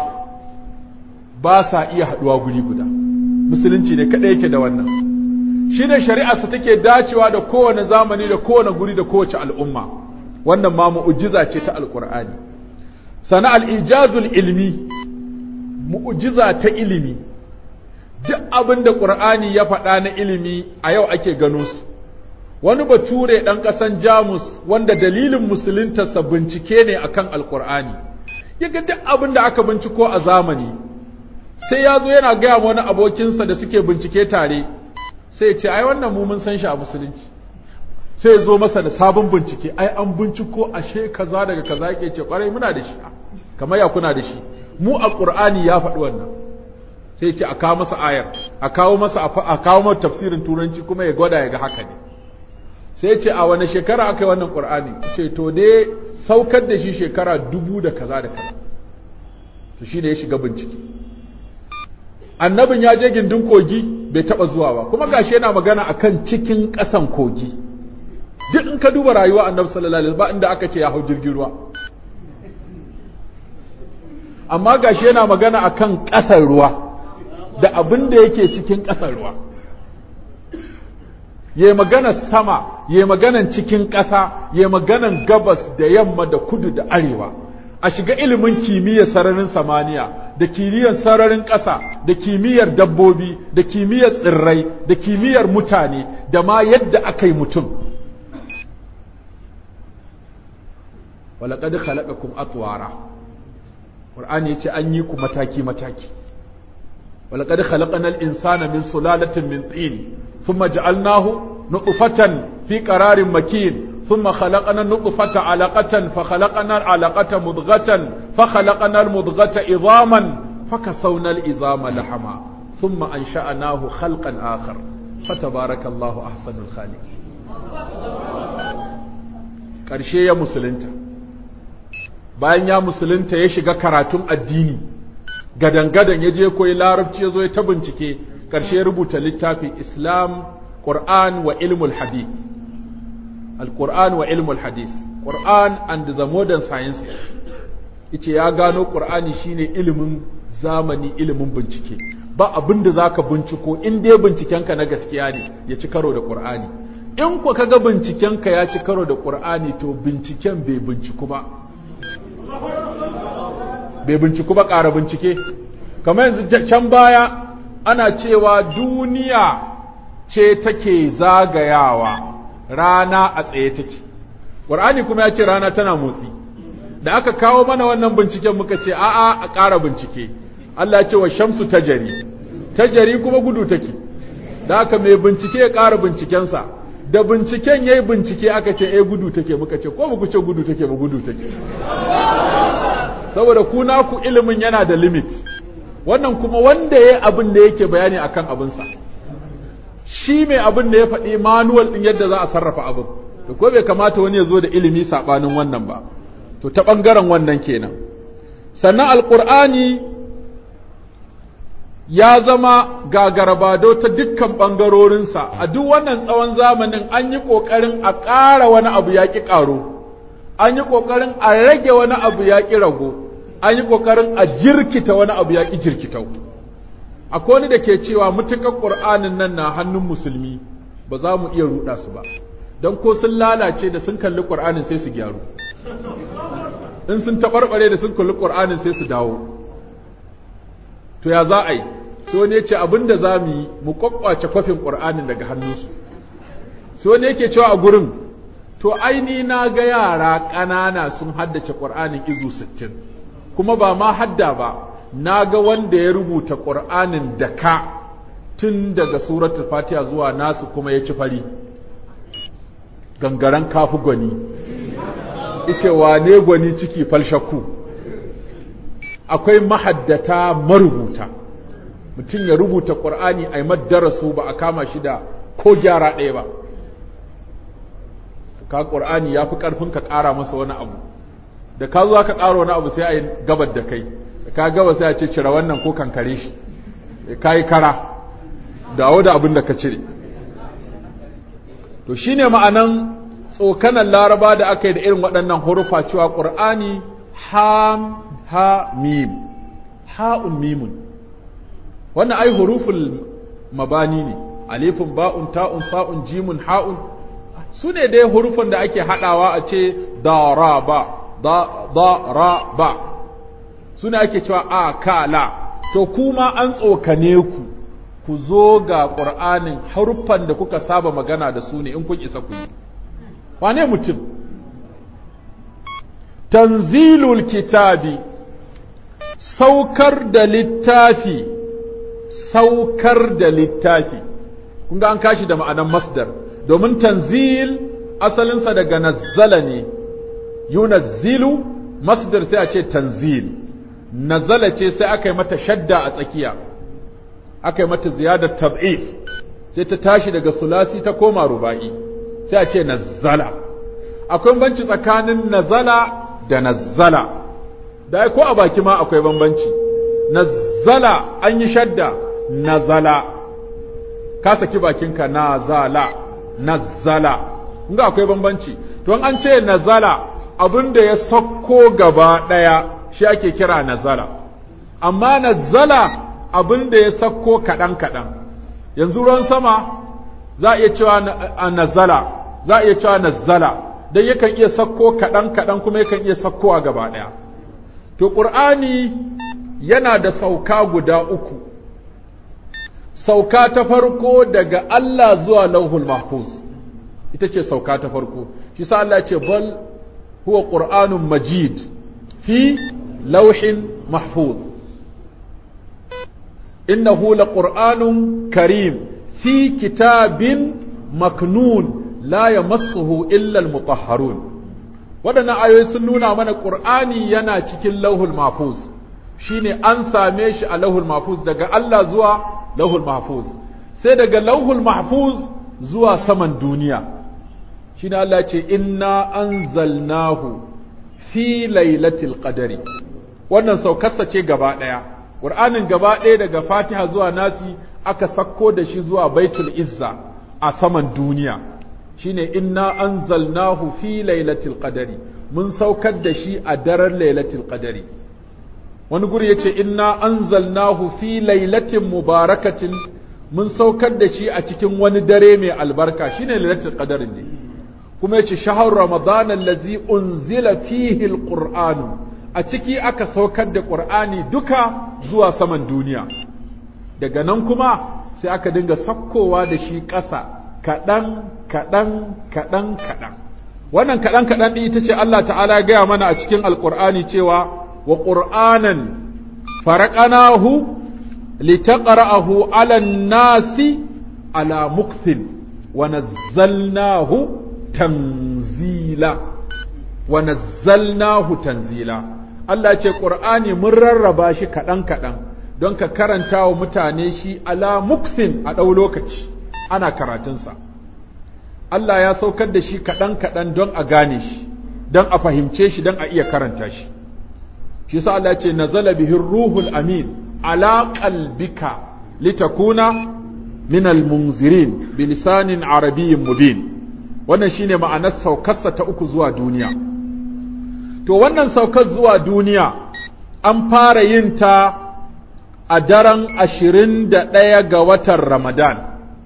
ba sa iya haɗuwa guri guda musulunci ne kaɗai yake da wannan shi ne shari'arsa take dacewa da kowane zamani da kowane guri da kowace al'umma wannan ma mu'jiza ce ta alqur'ani sana al-ijazul ilmi mu'jiza ta ilimi duk abin da qur'ani ya faɗa na ilimi a yau ake gano su wani bature dan ƙasan Jamus wanda dalilin musuluntarsa bincike ne akan alqur'ani yaga duk abin da aka binciko a zamani sai ya zo yana gaya wani abokinsa da suke bincike tare sai ya ce ai wannan mu mun san shi a musulunci sai ya zo masa da sabon bincike ai an binciko ashe kaza daga kaza yake ce kwarai muna da shi kamar ya kuna da shi mu a qur'ani ya faɗi wannan sai ya ce a kawo masa ayar a kawo masa a kawo masa tafsirin turanci kuma ya gwada ya ga haka ne sai ya ce a wani shekara aka yi wannan qur'ani ce to dai saukar da shi shekara dubu da kaza da kaza to shine ya shiga bincike annabin ya je gindin kogi bai taba zuwa ba kuma gashi yana magana akan cikin ƙasan kogi duk in ka duba rayuwa annabi sallallahu alaihi wasallam ba inda aka ce ya hau jirgin ruwa amma gashi yana magana akan ƙasar ruwa da abin da yake cikin ƙasar ruwa yayi magana sama yayi maganan cikin ƙasa yayi maganan gabas da yamma da kudu da arewa a shiga ilimin kimiyyar sararin samaniya da kimiyyar sararin ƙasa da kimiyyar dabbobi da kimiyyar tsirrai da kimiyyar mutane da ma yadda aka yi mutum walaƙad khalaqakum atwara Qur'ani yace an yi ku mataki mataki walaƙad khalaqnal insana min sulalatin min tin thumma ja'alnahu nutfatan fi qararin makin ثم خلقنا النطفة علقة فخلقنا العلقة مضغة فخلقنا المضغة عظاما fakasawna al-izama lahama thumma ansha'nahu khalqan akhar fatabarakallahu ahsanul khaliqin. Karshe ya musulunta, bayan ya musulunta ya shiga karatun addini gadan-gadan, ya je koyi larabci, ya zo ya ta bincike, karshe ya rubuta littafin Islam, Qur'an wa ilmul hadith, al-Qur'an wa ilmul hadith, Qur'an and the modern science. Yace ya gano Qur'ani shine ilimin zamani, ilimin bincike, ba abin da zaka binciko in dai bincikenka na gaskiya ne ya ci karo da Qur'ani. In ku kaga bincikenka ya ci karo da Qur'ani, to binciken bai binciku ba bai binciku ba ƙara bincike. Kamar yanzu can baya ana cewa duniya ce take zagayawa, rana a tsaye take. Qur'ani kuma ya ce rana tana motsi. Da aka kawo mana wannan binciken muka ce a'a a ƙara bincike. Allah ya ce wa shamsu tajari, tajari kuma gudu take. Da aka mai bincike ya ƙara bincikensa, da binciken yayi bincike aka ce eh gudu take, muka ce ko muku ce gudu take ba, gudu take. Saboda ku naku ilimin yana da limit, wannan kuma wanda yayi abin da yake bayani akan abinsa, shi mai abin da ya faɗi manual ɗin yadda za a sarrafa abin, to ko bai kamata wani ya zo da ilimi saɓanin wannan ba. To ta ɓangaren wannan kenan. Sannan alƙur'ani ya zama gagarabado ta dukkan ɓangarorinsa. A duk wannan tsawon zamanin an yi ƙoƙarin a ƙara wani abu ya ƙi ƙaro, an yi ƙoƙarin a rage wani abu ya ƙi rago, an yi ƙoƙarin a jirkita wani abu ya ƙi jirkitau. Akwai wani da ke cewa mutuƙar ƙur'anin nan na hannun musulmi ba za mu iya ruɗa su ba, don ko sun lalace da sun kalli ƙur'anin sai su gyaru, in sun taɓarɓare da sun kalli ƙur'anin sai su dawo. To ya za a yi? Sai wani ya ce abin da za mu yi mu ƙwaƙwace kwafin ƙur'anin daga hannunsu. Sai wani yake cewa a gurin, to aini na ga yara ƙanana sun haddace ƙur'anin izu sittin, kuma ba ma hadda ba, na ga wanda ya rubuta ƙur'anin da ka tun daga suratul fatiha zuwa nasu kuma ya ci fari, gangaren kafu gwani. Ice wane gwani ciki falshakku. Akwai mahaddata marubuta, mutum ya rubuta ƙur'ani a yi maddarasu ba a kama shi da ko gyara ɗaya ba. Ka ƙur'ani ya fi ƙarfin ka ƙara masa wani abu, da ka zo ka ƙara wani abu sai a yi gabar da kai, da ka gaba sai a ce cire wannan ko kankare shi, ka yi kara, dawo da abin da ka cire. To shine ma'anan tsokanan laraba da aka yi da irin waɗannan hurufa cewa ƙur'ani ham ha mim, ha'un mimun. Wannan ai huruful mabani ne, alifun ba'un ta'un sa'un jimun ha'un, su ne dai hurufan da ake haɗawa a ce daraba, da daraba, su ne ake cewa akala. To kuma an tsokane ku, ku zo ga ƙur'anin haruffan da kuka saba magana da su ne in kun isa ku yi. Wane mutum? Tanzilul kitabi, saukar da littafi, saukar da littafi. Kun ga an kashi da ma'anan masdar, domin tanzil asalinsa daga nazzala ne, yunazzilu masdar sai a ce tanzil, nazala ce sai aka yi mata shadda a tsakiya, aka yi mata ziyadar tab'if, sai ta tashi daga sulasi ta koma ruba'i, sai a ce nazzala. Akwai bambanci tsakanin nazala da nazzala, da ko a baki ma akwai bambanci. Nazzala an yi shadda, nazala ka saki bakinka, nazala nazzala, kun ga akwai bambanci. To an ce nazala abin da ya sakko gaba daya shi ake kira nazala, amma nazzala abin da ya sakko kadan kadan. Yanzu ruwan sama za a iya cewa nazala, za a iya cewa nazzala, dan yakan iya sakko kadan kadan kuma yakan iya sakkowa gaba daya. To Qur'ani yana da sauka guda uku. Sauka ta farko daga Allah zuwa Lauhul Mahfuz, ita ce sauka ta farko. Shi sa Allah ya ce bal huwa Qur'anun Majid fi Lauhin Mahfuz. Innahu laqur'anun karim fi kitabin maknun la yamassuhu illa al-mutahharun. Waɗannan ayoyi sun nuna mana Qur'ani yana cikin Lauhul Mahfuz. shine an same shi a lauhul mahfuz, daga Allah zuwa lauhul mahfuz, sai daga lauhul mahfuz zuwa saman duniya. Shine Allah ce inna anzalnahu fi lailatul qadari. Wannan saukarsa ce gaba daya, Qur'anin gaba daya daga Fatiha zuwa Nasi aka sakko da shi zuwa Baitul Izza a saman duniya. Shine inna anzalnahu fi lailatul qadari, mun saukar da shi a daren lailatul qadari. Wani guri yace inna anzalnahu fi lailatin mubarakatin, mun saukar da shi a cikin wani dare mai albarka, shine lailatul qadari ne. Kuma yace shahar ramadan allazi unzila fihi alquran, a ciki aka saukar da qur'ani duka zuwa saman duniya. Daga nan kuma sai aka dinga sakkowa da shi ƙasa kaɗan kaɗan kaɗan kaɗan. Wannan kaɗan kaɗan ɗin ita ce Allah ta'ala ya gaya mana a cikin alƙur'ani cewa wa ƙur'anan faraƙanahu litaqra'ahu 'ala an-nasi 'ala mukthin wa nazzalnahu tanzila wa nazzalnahu tanzila. Allah ce ƙur'ani mun rarraba shi kaɗan kaɗan don ka karanta wa mutane shi ala muksin a ɗau lokaci ana karatunsa. Allah ya saukar da shi kaɗan-kaɗan don a gane shi, don a fahimce shi, don a iya karanta shi. Shi sa Allah ce, nazala bihin ruhul amin, ala qalbika litakuna minal munzirin bilisanin arabiyyin mubin. Wannan shine ma'anar saukarsa ta uku zuwa duniya. To wannan saukar zuwa duniya an fara yin ta a daren ashirin da ɗaya ga watan Ramadan,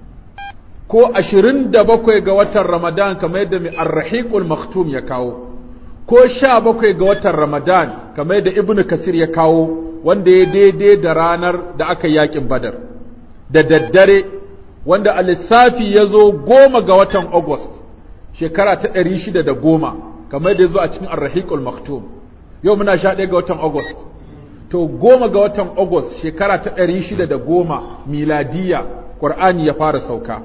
ko ashirin da bakwai ga watan Ramadan kamar yadda mai Ar-Rahiqul Maktum ya kawo, ko sha bakwai ga watan Ramadan kamar yadda Ibn Kasir ya kawo, wanda ya daidai da ranar da aka yakin Badar, da daddare, wanda a lissafi ya zo goma ga watan August, shekara ta ɗari shida da goma, kamar yadda ya zo a cikin Ar-Rahiqul Maktum. Yau muna sha ɗaya ga watan August. To goma ga watan August shekara ta ɗari shida da goma miladiya Ƙur'ani ya fara sauka.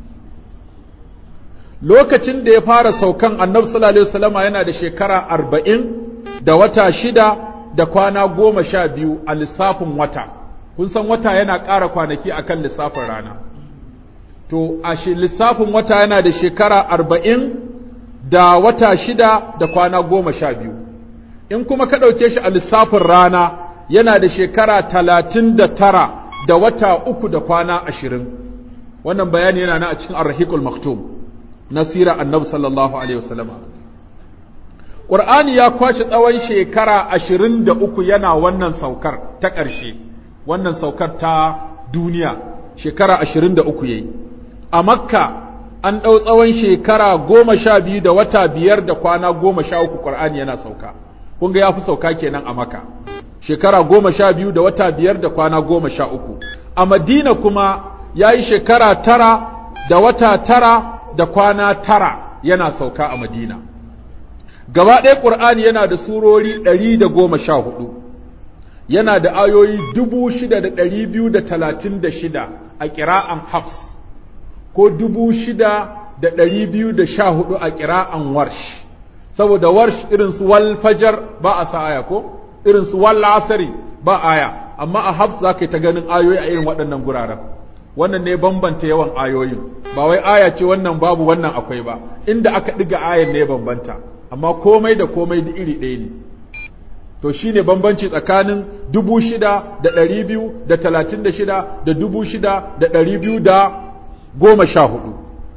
Lokacin da ya fara saukan Annabi sallallahu alaihi wasallama yana da shekara arba'in da wata shida da kwana goma sha biyu a lissafin wata. Kun san wata yana ƙara kwanaki akan lissafin rana. To a lissafin wata yana da shekara arba'in da wata shida da kwana goma sha biyu. In kuma ka ɗauke shi a lissafin rana yana da shekara talatin da tara da wata uku da kwana ashirin. Wannan bayani yana na a cikin Ar-Rahiqul Maktum na sirar Annabi sallallahu alaihi wasallam. Qur'ani ya kwashi tsawon shekara ashirin da uku yana wannan saukar ta ƙarshe, wannan saukar ta duniya shekara ashirin da uku yayi. A Makka an ɗau tsawon shekara goma sha biyu da wata biyar da kwana goma sha uku Qur'ani yana sauka. Kun ga ya fi sauka kenan a Makka. Shekara goma sha biyu da wata biyar da kwana goma sha uku. A Madina kuma ya yi shekara tara da wata tara da kwana tara yana sauka a Madina. Gaba ɗaya Ƙur'ani yana da surori ɗari da goma sha hudu. Yana da ayoyi dubu shida da ɗari biyu da talatin da shida a ƙira'an Hafs, ko dubu shida da ɗari biyu da sha hudu a ƙira'an Warsh. Saboda Warsh irin su wal fajar ba a sa aya ko? Irin su wal asari ba aya, amma a Hafs za ka yi ta ganin ayoyi a irin waɗannan guraren. Wannan ne bambanta yawan ayoyin, ba wai aya ce wannan babu wannan akwai ba, inda aka ɗiga ayan ne bambanta, amma komai da komai da iri ɗaya ne. To shi ne bambanci tsakanin dubu shida da ɗari biyu da talatin da shida da dubu shida da ɗari biyu da goma sha hudu.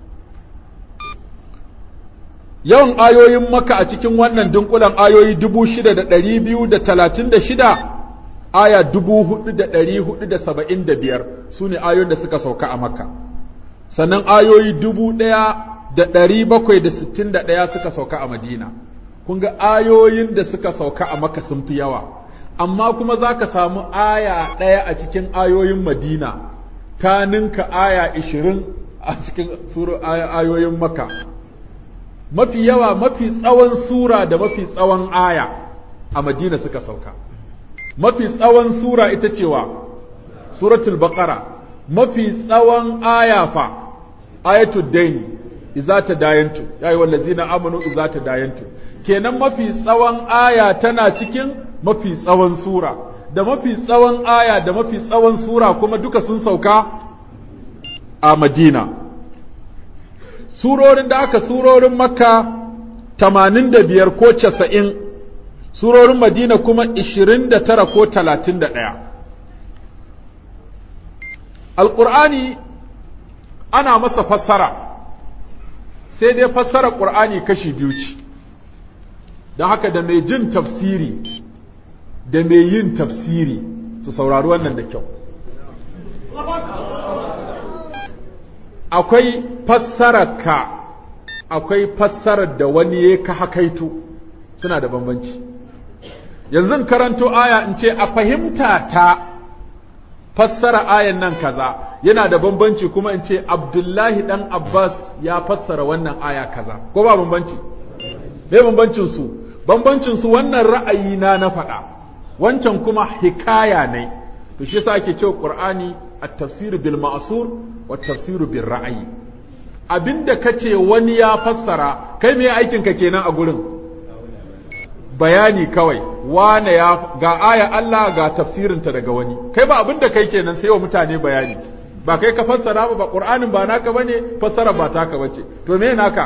Yawan ayoyin Makka a cikin wannan dunkulen ayoyi dubu shida da ɗari biyu da talatin da shida, aya dubu hudu da ɗari hudu da saba'in da biyar su ne ayoyin da suka sauka a Makka. Sannan ayoyi dubu ɗaya da ɗari bakwai da sittin da ɗaya suka sauka a Madina. Kun ga ayoyin da suka sauka a Makka sun fi yawa, amma kuma za ka samu aya ɗaya a cikin ayoyin Madina ta ninka aya ishirin a cikin ayoyin Makka. Mafi yawa, mafi tsawon sura da mafi tsawon aya a Madina suka sauka. Mafi tsawon sura ita cewa suratul Baqara, mafi tsawon aya fa ayatul dain idza tadayantu ya ayyuhal ladzina amanu idza tadayantu. Kenan mafi tsawon aya tana cikin mafi tsawon sura. da mafi tsawon aya da mafi tsawon sura kuma duka sun sauka a Madina. Surorin da aka surorin Makka tamanin da biyar ko casa'in, surorin Madina kuma ishirin da tara ko talatin da ɗaya. Alƙur'ani ana masa fassara, sai dai fassara ƙur'ani kashi biyu ce, don haka da mai jin tafsiri da mai yin tafsiri su saurari wannan da kyau. Akwai fassarar ka, akwai fassarar da wani ya ka hakaito, suna da bambanci. Yanzu karanto aya in ce a fahimta ta fassara ayan nan kaza, yana da bambanci kuma in ce Abdullahi dan Abbas ya fassara wannan aya kaza, ko ba bambanci? Me bambancin su? Bambancin su wannan ra'ayi na na faɗa, wancan kuma hikaya ne. To shi yasa ake cewa Qur'ani at-tafsir bil ma'sur wa at-tafsir bil ra'yi. Abinda kace wani ya fassara, kai me aikin ka kenan a gurin? Bayani kawai. Wane ya ga aya Allah ga tafsirinta daga wani. Kai ba abinda kai kenan sai wa mutane bayani. Ba kai ka fassara ba, ba Qur'anin ba naka bane, fassara ba taka bace. To me naka?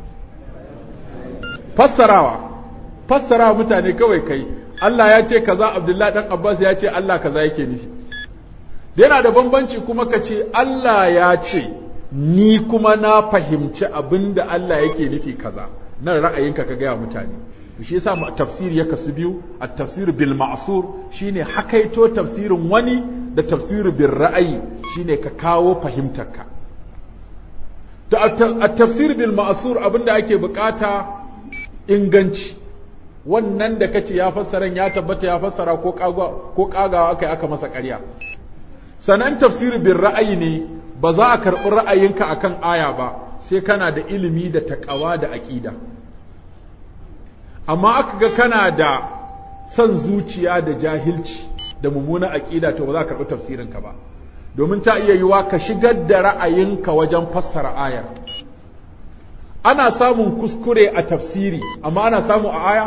Fassarawa. Fassara mutane kawai kai. Allah ya ce kaza, Abdullahi dan Abbas ya ce Allah kaza yake nufi. Yana da bambanci kuma ka ce Allah ya ce ni kuma na fahimci abinda Allah yake nufi kaza. Nan ra'ayinka ka gaya mutane. Shi yasa tafsiri ya kasu biyu, at-tafsir bil ma'sur shine hakaito tafsirin wani da tafsir bil ra'ayi shine ka kawo fahimtarka. To at-tafsir bil ma'sur abinda ake bukata inganci. Wannan da kace ya fassara ya tabbata ya fassara ko kagawa ko kagawa akai aka masa ƙarya. Sanan tafsir bil ra'ayi ne, ba za a karɓi ra'ayinka akan aya ba sai kana da ilimi da taqwa da aqida. Amma aka ga kana da son zuciya da jahilci da mummuna aqida to ba za ka karɓi tafsirinka ba, domin ta iya yiwa ka shigar da ra'ayinka wajen fassara ayar. Ana samun kuskure a tafsiri amma ana samu a aya.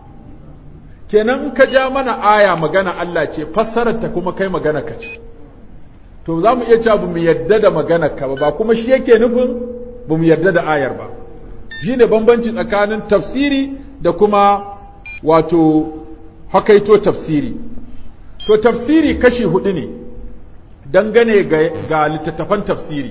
Kenan in ka ja mana aya magana Allah ce, fassarar ta kuma kai magana ka ce, to za mu iya cewa ba mu yarda da magana ka ba, ba kuma shi yake nufin ba mu yarda da ayar ba. Shi ne bambanci tsakanin tafsiri da kuma wato hakaito tafsiri. To tafsiri kashi hudu ne dangane ga, ga littattafan tafsiri.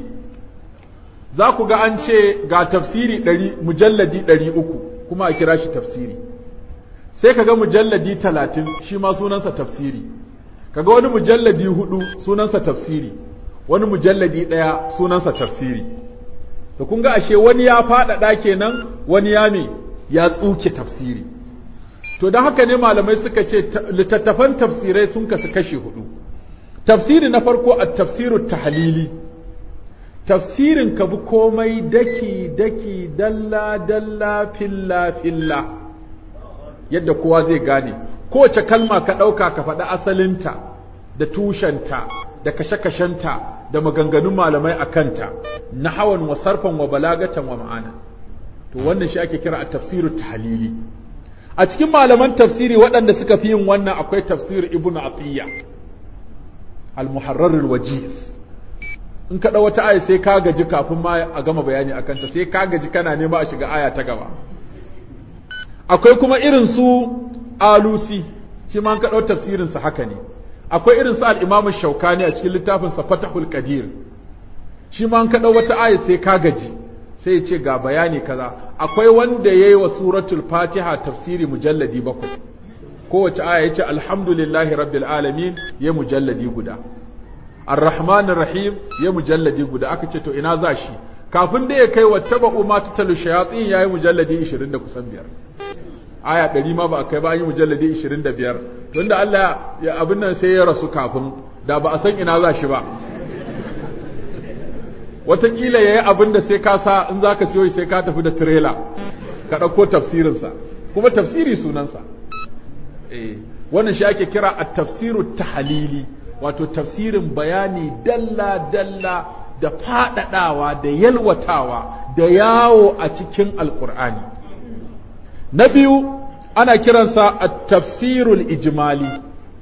Za ku ga an ce ga tafsiri ɗari, mujalladi ɗari uku kuma a kira shi tafsiri. Sai ka ga mujalladi talatin shi ma sunansa tafsiri. Ka ga wani mujalladi hudu sunansa tafsiri, wani mujalladi ɗaya sunansa tafsiri. To kun ga ashe wani ya faɗaɗa kenan, wani ya me ya tsuke tafsiri. To don haka ne malamai suka ce littattafan tafsirai sun kasu kashi hudu. Tafsiri na farko a tafsiru tahlili. Tafsirin ka bi komai daki daki dalla dalla filla filla yadda kowa zai gane. Kowace kalma ka ɗauka ka faɗi asalinta da tushenta da kashe-kashenta da maganganun malamai a kanta, nahawan wa sarfan wa balagatan wa ma'ana. To wannan shi ake kira a tafsiru tahlili. A cikin malaman tafsiri waɗanda suka fi yin wannan akwai tafsir Ibn Atiyya al-Muharrar al-Wajiz. In ka ɗau wata aya sai ka gaji kafin ma a gama bayani a kanta, sai ka gaji kana nema a shiga aya ta gaba. Akwai kuma irin su Alusi, shi ma an ka ɗau tafsirinsa haka ne. Akwai irin su al-Imam Shaukani a cikin littafinsa Fathul Qadir, shi ma an ka ɗau wata aya sai ka gaji, sai ya ce ga bayani kaza. Akwai wanda ya yi wa suratul Fatiha tafsiri mujalladi bakwai, kowace aya ya ce alhamdulillahi rabbil alamin ya mujalladi guda, ar-rahman rahim ya mujalladi guda. Aka ce to ina za shi, kafin da ya kai wattaba umma tatalu shayatin yayi mujalladi ishirin da kusan biyar, aya ɗari ma ba a kai ba, an yi mujalladi ishirin da biyar. To inda Allah ya abin nan sai ya rasu kafin, da ba a san ina za shi ba. Wataƙila ya yi abin da sai ka sa in za ka siyo sai ka tafi da tirela ka ɗauko tafsirinsa, kuma tafsiri sunansa. Eh, wannan shi ake kira a tafsiru tahalili, wato tafsirin bayani dalla-dalla da faɗaɗawa da yalwatawa da yawo a cikin alƙur'ani. Na biyu ana kiransa a tafsirul ijmali,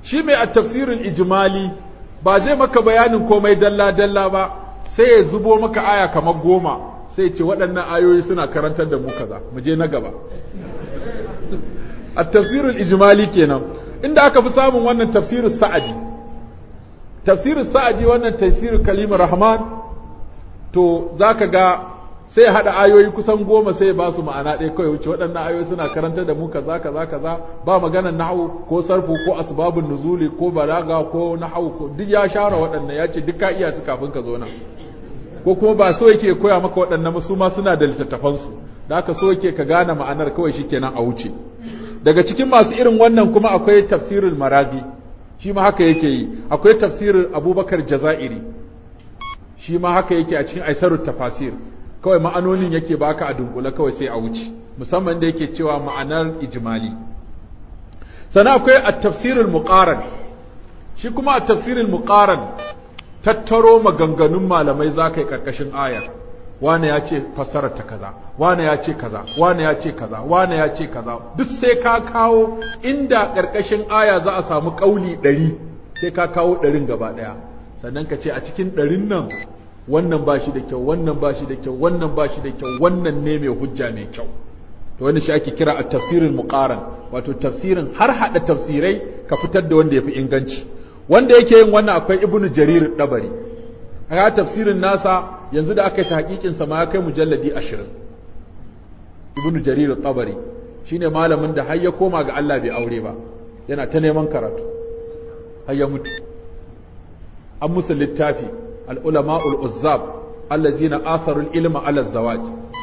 shi mai at-tafsirul ijmali ba zai maka bayanin komai dalla dalla ba, sai ya zubo maka aya kamar goma sai ce waɗannan ayoyi suna karantar da mu kaza, mu je na gaba. at-tafsirul ijmali kenan. Inda aka fi samun wannan tafsirul sa'adi, tafsirul sa'adi wannan tafsirul kalimar rahman, to zaka ga sai ya haɗa ayoyi kusan goma sai ya ba su ma'ana ɗaya kawai wuce waɗannan ayoyi suna karantar da mu kaza kaza kaza, ba maganar nahwu ko sarfu ko asbabun nuzuli ko balaga ko nahwu ko duk ya share waɗannan, ya ce duk ka iya su kafin ka zo nan. Ko kuma ba so yake koya maka waɗannan, su ma suna da littattafansu, da haka so yake ka gane ma'anar kawai shikenan a wuce. Daga cikin masu irin wannan kuma akwai tafsirul maragi, shi ma haka yake yi. Akwai tafsirul Abubakar Jazairi, shi ma haka yake a cikin Aisarut Tafasir, kawai ma'anonin yake baka a dunkule kawai sai a wuce, musamman da yake cewa ma'anar ijmali. Sannan akwai at-tafsirul muqaran, shi kuma at-tafsirul muqaran tattaro maganganun malamai zakai karkashin aya. Wane ya ce fassarar ta kaza, wane ya ce kaza, wane ya ce kaza, wane ya ce kaza, duk sai ka kawo inda karkashin aya za a samu kauli ɗari, sai ka kawo ɗarin gaba ɗaya, sannan ka ce a cikin ɗarin nan wannan ba shi da kyau, wannan ba shi da kyau, wannan ba shi da kyau, wannan ne mai hujja mai kyau. To wani shi ake kira at-tafsirul muqaran, wato tafsirin har hada tafsirai ka fitar da wanda yafi inganci. Wanda yake yin wannan akwai Ibn Jarir Dabari. Aka tafsirin nasa yanzu da aka yi tahqiqin sa ma ya kai mujalladi ashirin. Ibn Jarir Dabari shine malamin da har ya koma ga Allah bai aure ba, yana ta neman karatu har ya mutu. An musu littafi العلماء العزاب الذين آثروا العلم على الزواج.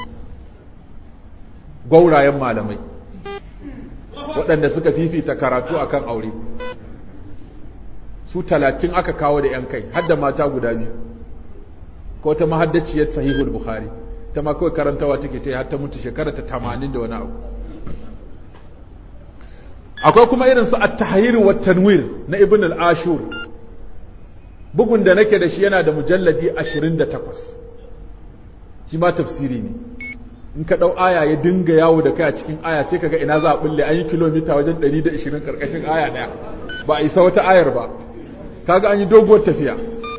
gaurayen malamai waɗanda suka fifita karatu akan aure, su talatin aka kawo da ‘yan kai, har da mata guda biyu, ko ta mahaddaciyar sahihul Bukhari, ta ma kawai karantawa take ta yi har ta mutu shekara ta tamanin da wani abu. Akwai kuma irin su at-tahrir wa tanwir na Ibn al-Ashur, bugun da nake da shi yana da mujalladi ashirin da takwas, shi ma tafsiri ne. In ka ɗau aya ya dinga yawo da kai a cikin aya sai kaga ina za a bulle, an yi kilomita wajen ɗari da ashirin ƙarƙashin aya ɗaya, ba a isa wata ayar ba, kaga an yi doguwar tafiya.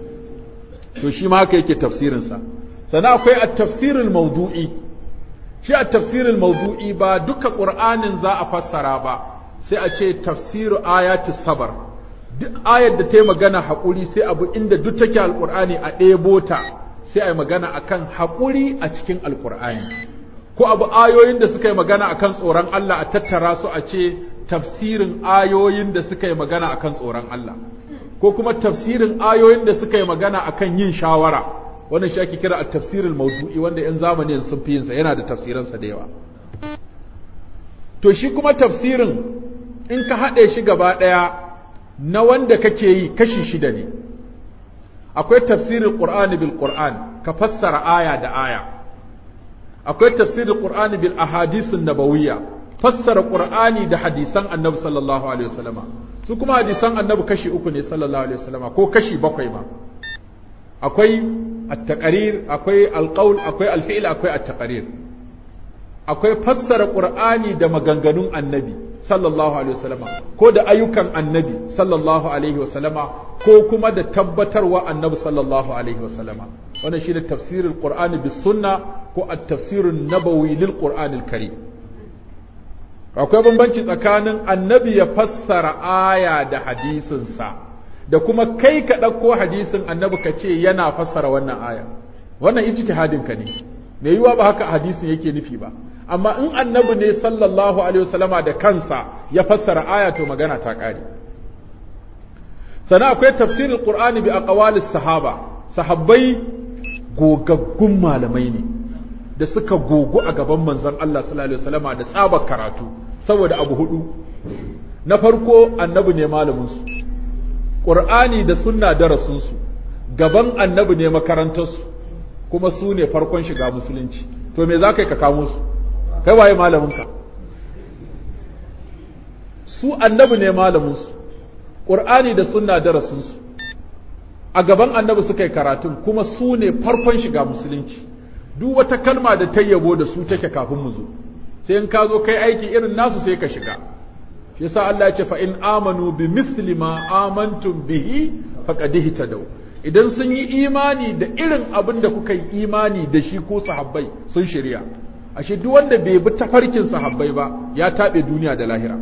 To shi ma haka yake tafsirinsa. Sannan akwai at-tafsirul mawdu'i, shi at-tafsirul mawdu'i ba duka ƙur'anin za a fassara ba, sai a ce tafsiru ayatus sabar. Duk ayar da ta yi magana haƙuri sai abu inda duk take alƙur'ani a ɗebo ta, sai a yi magana akan haƙuri a cikin alƙur'ani. Ko abu ayoyin da suka yi magana akan tsoron Allah a tattara su a ce tafsirin ayoyin da suka yi magana akan tsoron Allah. Ko kuma tafsirin ayoyin da suka yi magana akan yin shawara. Wannan shi ake kira at-tafsirul mawdu'i, wanda 'yan zamanin sun fi yinsa, yana da tafsiransa da yawa. To shi kuma tafsirin in ka haɗe shi gaba ɗaya na wanda kake yi kashi shida ne. Akwai tafsirin Qur'ani bil Qur'an, ka fassara aya da aya. Akwai tafsirin Qur'ani bil ahadisun nabawiyya, fassara Qur'ani da hadisan Annabi sallallahu alaihi wasallama. Su kuma hadisan Annabi kashi uku ne sallallahu alaihi wasallama, ko kashi bakwai ma. Akwai at-taqrir, akwai al-qawl, akwai al-fi'l, akwai at-taqrir. Akwai fassara Qur'ani da maganganun Annabi sallallahu alaihi wasallama, ko da ayyukan Annabi sallallahu alaihi wasallama, ko kuma da tabbatarwa Annabi sallallahu alaihi wasallama. Wannan shine tafsirul Qur'ani bis sunna ko at-tafsirun nabawi lil Qur'anil Karim. Akwai bambanci tsakanin Annabi ya fassara aya da hadisin sa, da kuma kai ka dauko hadisin Annabi ka ce yana fassara wannan aya. Wannan ijtihadin ka ne. Me yiwa ba haka hadisin yake nufi ba. Amma in Annabi ne sallallahu alaihi wasallama da kansa ya fassara aya, to magana ta kare. Sannan akwai tafsirul Qur'ani bi aqwalis sahaba. Sahabbai gogaggun malamai ne da suka gogu a gaban manzon Allah sallallahu alaihi wasallama da tsabar karatu, saboda abu hudu. Na farko, Annabi ne malamin su, Qur'ani da sunna darasin su, gaban Annabi ne makarantar su, kuma su ne farkon shiga musulunci. To me za ka yi ka kamo su? Kai waye malamin ka? Su Annabi ne malamin su, Qur'ani da sunna darasin su, a gaban Annabi suka yi karatun, kuma su ne farkon shiga musulunci. Duk wata kalma da ta yabo da su take kafin mu zo, sai in ka zo kai aiki irin nasu sai ka shiga. shi yasa Allah ya ce fa in amanu bi misli ma amantum bihi faqad ihtadaw idan sun yi imani da irin abin da kuka yi imani da shi ko sahabbai sun shirya ashe duk wanda bai bi tafarkin sahabbai ba ya tabe duniya da lahira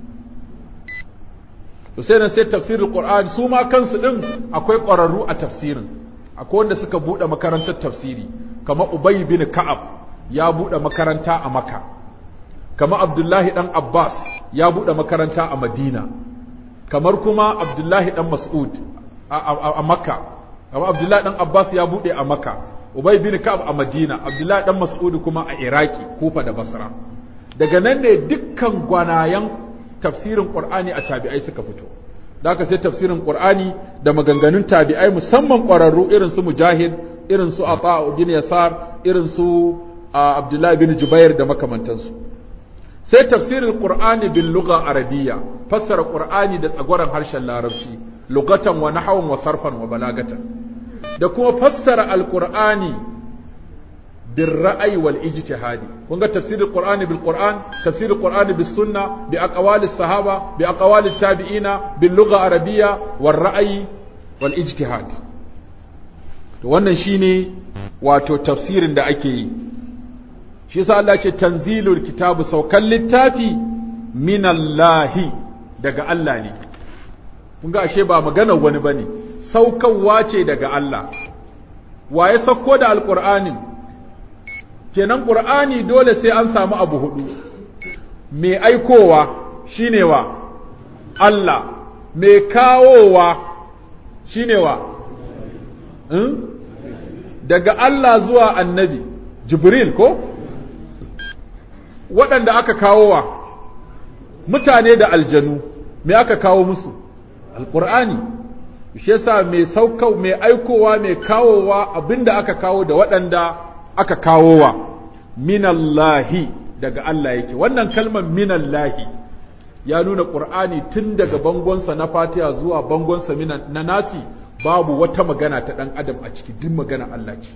to sai nan sai tafsirul qur'an su ma kansu din akwai ƙwararru a tafsirin akwai wanda suka bude makarantar tafsiri kamar ubay bin ka'ab ya bude makaranta a makka kamar abdullahi dan abbas ya bude makaranta a madina kamar kuma abdullahi dan mas'ud a makka kamar abdullahi dan abbas ya bude a makka ubay bin ka'ab a madina abdullahi dan mas'ud kuma a iraki kufa da basra daga nan ne dukkan gwanayen tafsirin qur'ani a tabi'ai suka fito da haka sai tafsirin qur'ani da maganganun tabi'ai musamman ƙwararru irin su mujahid irin su ata bin yasar irin su abdullahi bin jubair da makamantansu sai tafsirin qur'ani bil lugha arabiyya fassara qur'ani da tsagwaran harshen larabci lugatan wa nahwan wa sarfan wa balagatan da kuma fassara alqur'ani bil ra'yi wal ijtihadi kun ga tafsirul qur'ani bil qur'an tafsirul qur'ani bis sunna bi aqwalis sahaba bi aqwalit tabi'ina bil lugha arabiyya wal ra'yi wal ijtihad to wannan shine wato tafsirin da ake yi shi yasa Allah ce tanzilul kitabu saukan littafi minallahi daga Allah ne kun ga ashe ba magana wani bane saukarwa ce daga Allah waye sauko da alqur'anin kenan qur'ani dole sai an samu abu hudu mai aikowa shine wa Allah mai kawowa shine wa hmm? daga Allah zuwa annabi Jibril ko waɗanda aka kawo wa mutane da aljanu me aka kawo musu alqur'ani shi yasa mai saukau mai aikowa mai kawowa abinda aka kawo da waɗanda aka kawo wa minallahi daga Allah yake wannan kalmar minallahi ya nuna qur'ani tun daga bangonsa na Fatiha zuwa bangonsa na Nasi babu wata magana ta dan adam a ciki duk magana Allah ce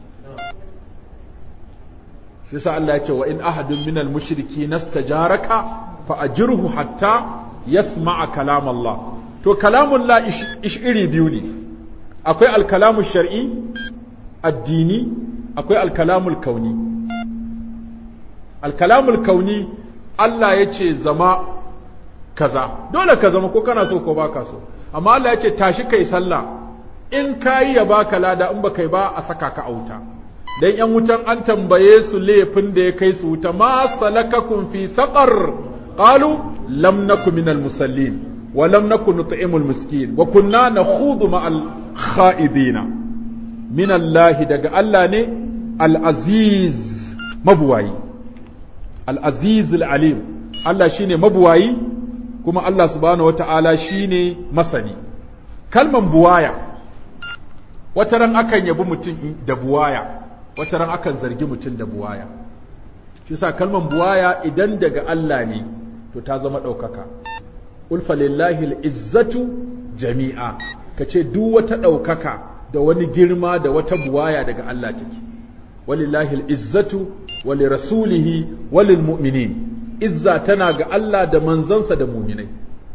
shi yasa Allah ya ce wa in ahadun minal mushriki nastajaraka fa ajirhu hatta yasma'a kalam Allah to kalamullah ish iri biyu ne akwai al-kalamu shar'i addini akwai al-kalamul kauni al-kalamul kauni Allah ya ce zama kaza dole ka zama ko kana so ko baka so amma Allah ya ce tashi kai sallah in kayi ya baka lada in baka yi ba a saka ka auta dan yan wutan an tambaye su laifin da ya kai su wuta ma salakakum fi saqar qalu lam nakum minal musallin wa lam nakun nut'imul miskin wa kunna nakhudu ma'al kha'idina min Allah daga Allah ne al-aziz mabuwayi al-aziz al-alim Allah shine mabuwayi kuma Allah subhanahu wata'ala shine masani kalman buwaya wataran akan yabi mutum da buwaya wata ran akan zargi mutum da buwaya shi sa kalman buwaya idan daga Allah ne to ta zama ɗaukaka ulfa lillahi al'izzatu jami'a ka ce duk wata ɗaukaka da wani girma da wata buwaya daga Allah take walillahi al'izzatu wali rasulihi walil mu'minin izza tana ga Allah da manzansa da mu'minai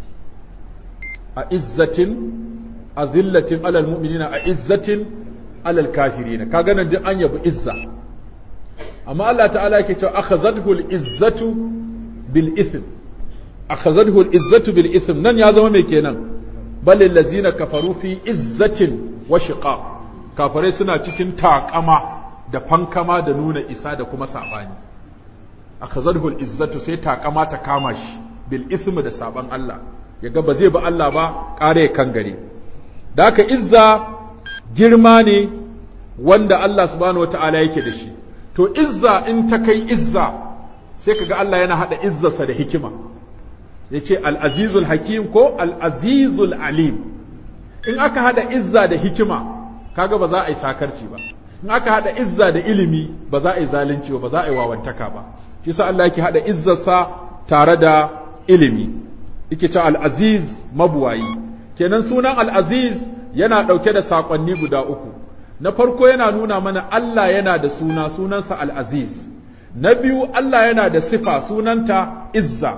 a izzatin a zillatin alal mu'minina a izzatin alal kafirina kaga nan duk an yabi izza amma Allah ta'ala yake cewa akhazathu al-izzatu bil ithm akhazathu al-izzatu bil ithm nan ya zama me kenan bal allazina kafaru fi izzatin wa shiqaq kafirai suna cikin takama da fankama da nuna isa da kuma sabani akhazathu al-izzatu sai takama ta kama shi bil ithm da saban Allah yaga ba zai ba Allah ba kare kan gare da haka izza girma ne wanda Allah subhanahu wata'ala yake da shi to izza in ta kai izza sai kaga Allah yana hada izzarsa da hikima yace al-azizul hakim ko al-azizul alim in aka hada izza da hikima kaga ba za a yi sakarci ba in aka hada izza da ilimi ba za a yi zalunci ba ba za a yi wawantaka ba shi yasa Allah yake hada izzarsa tare da ilimi yake cewa al-aziz mabuwayi kenan sunan al-aziz yana ɗauke da saƙonni guda uku na farko yana nuna mana Allah yana da suna sunansa al-aziz na biyu Allah yana da sifa sunanta izza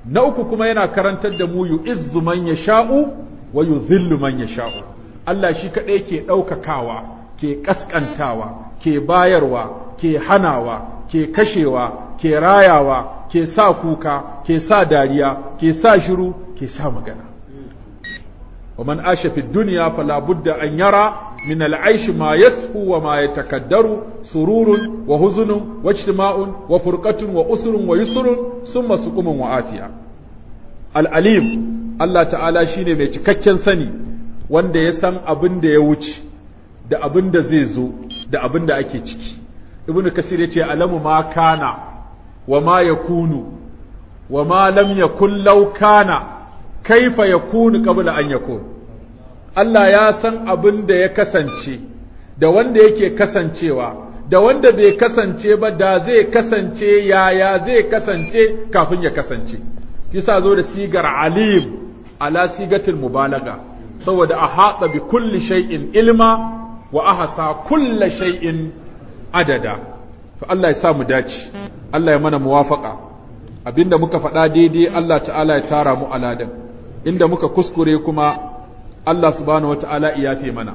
na uku kuma yana karantar da mu yu'izzu man yasha'u wa yuzillu man yasha'u Allah shi kadai ke daukakawa ke kaskantawa ke bayarwa ke hanawa ke kashewa ke rayawa ke sa kuka ke sa dariya ke sa shiru ke sa magana ومن عاش في الدنيا فلا بد أن يرى من العيش ما يسهو وما يتكدر سرور وهزن واجتماع وفرقة وأسر ويسر ثم سقم وعافية العليم الله تعالى shine mai cikakken sani wanda ya san abin da ya wuce da abin da zai zo da abin da ake ciki ibnu kasir yace alamu ma kana wa ma yakunu wa ma lam yakun law kana kaifa yakunu qabla an yakun Allah ya san abin da ya kasance da wanda yake kasancewa da wanda bai kasance ba da zai kasance yaya zai kasance kafin ya kasance kisa zo da sigar alim ala sigatul mubalaga saboda ahata bi kulli shay'in ilma wa ahsa kulli shay'in adada to Allah ya sa mu dace Allah ya mana muwafaqa abinda muka faɗa daidai Allah ta'ala ya tara mu aladan inda muka kuskure kuma Allah subhanahu wata'ala ya yafe mana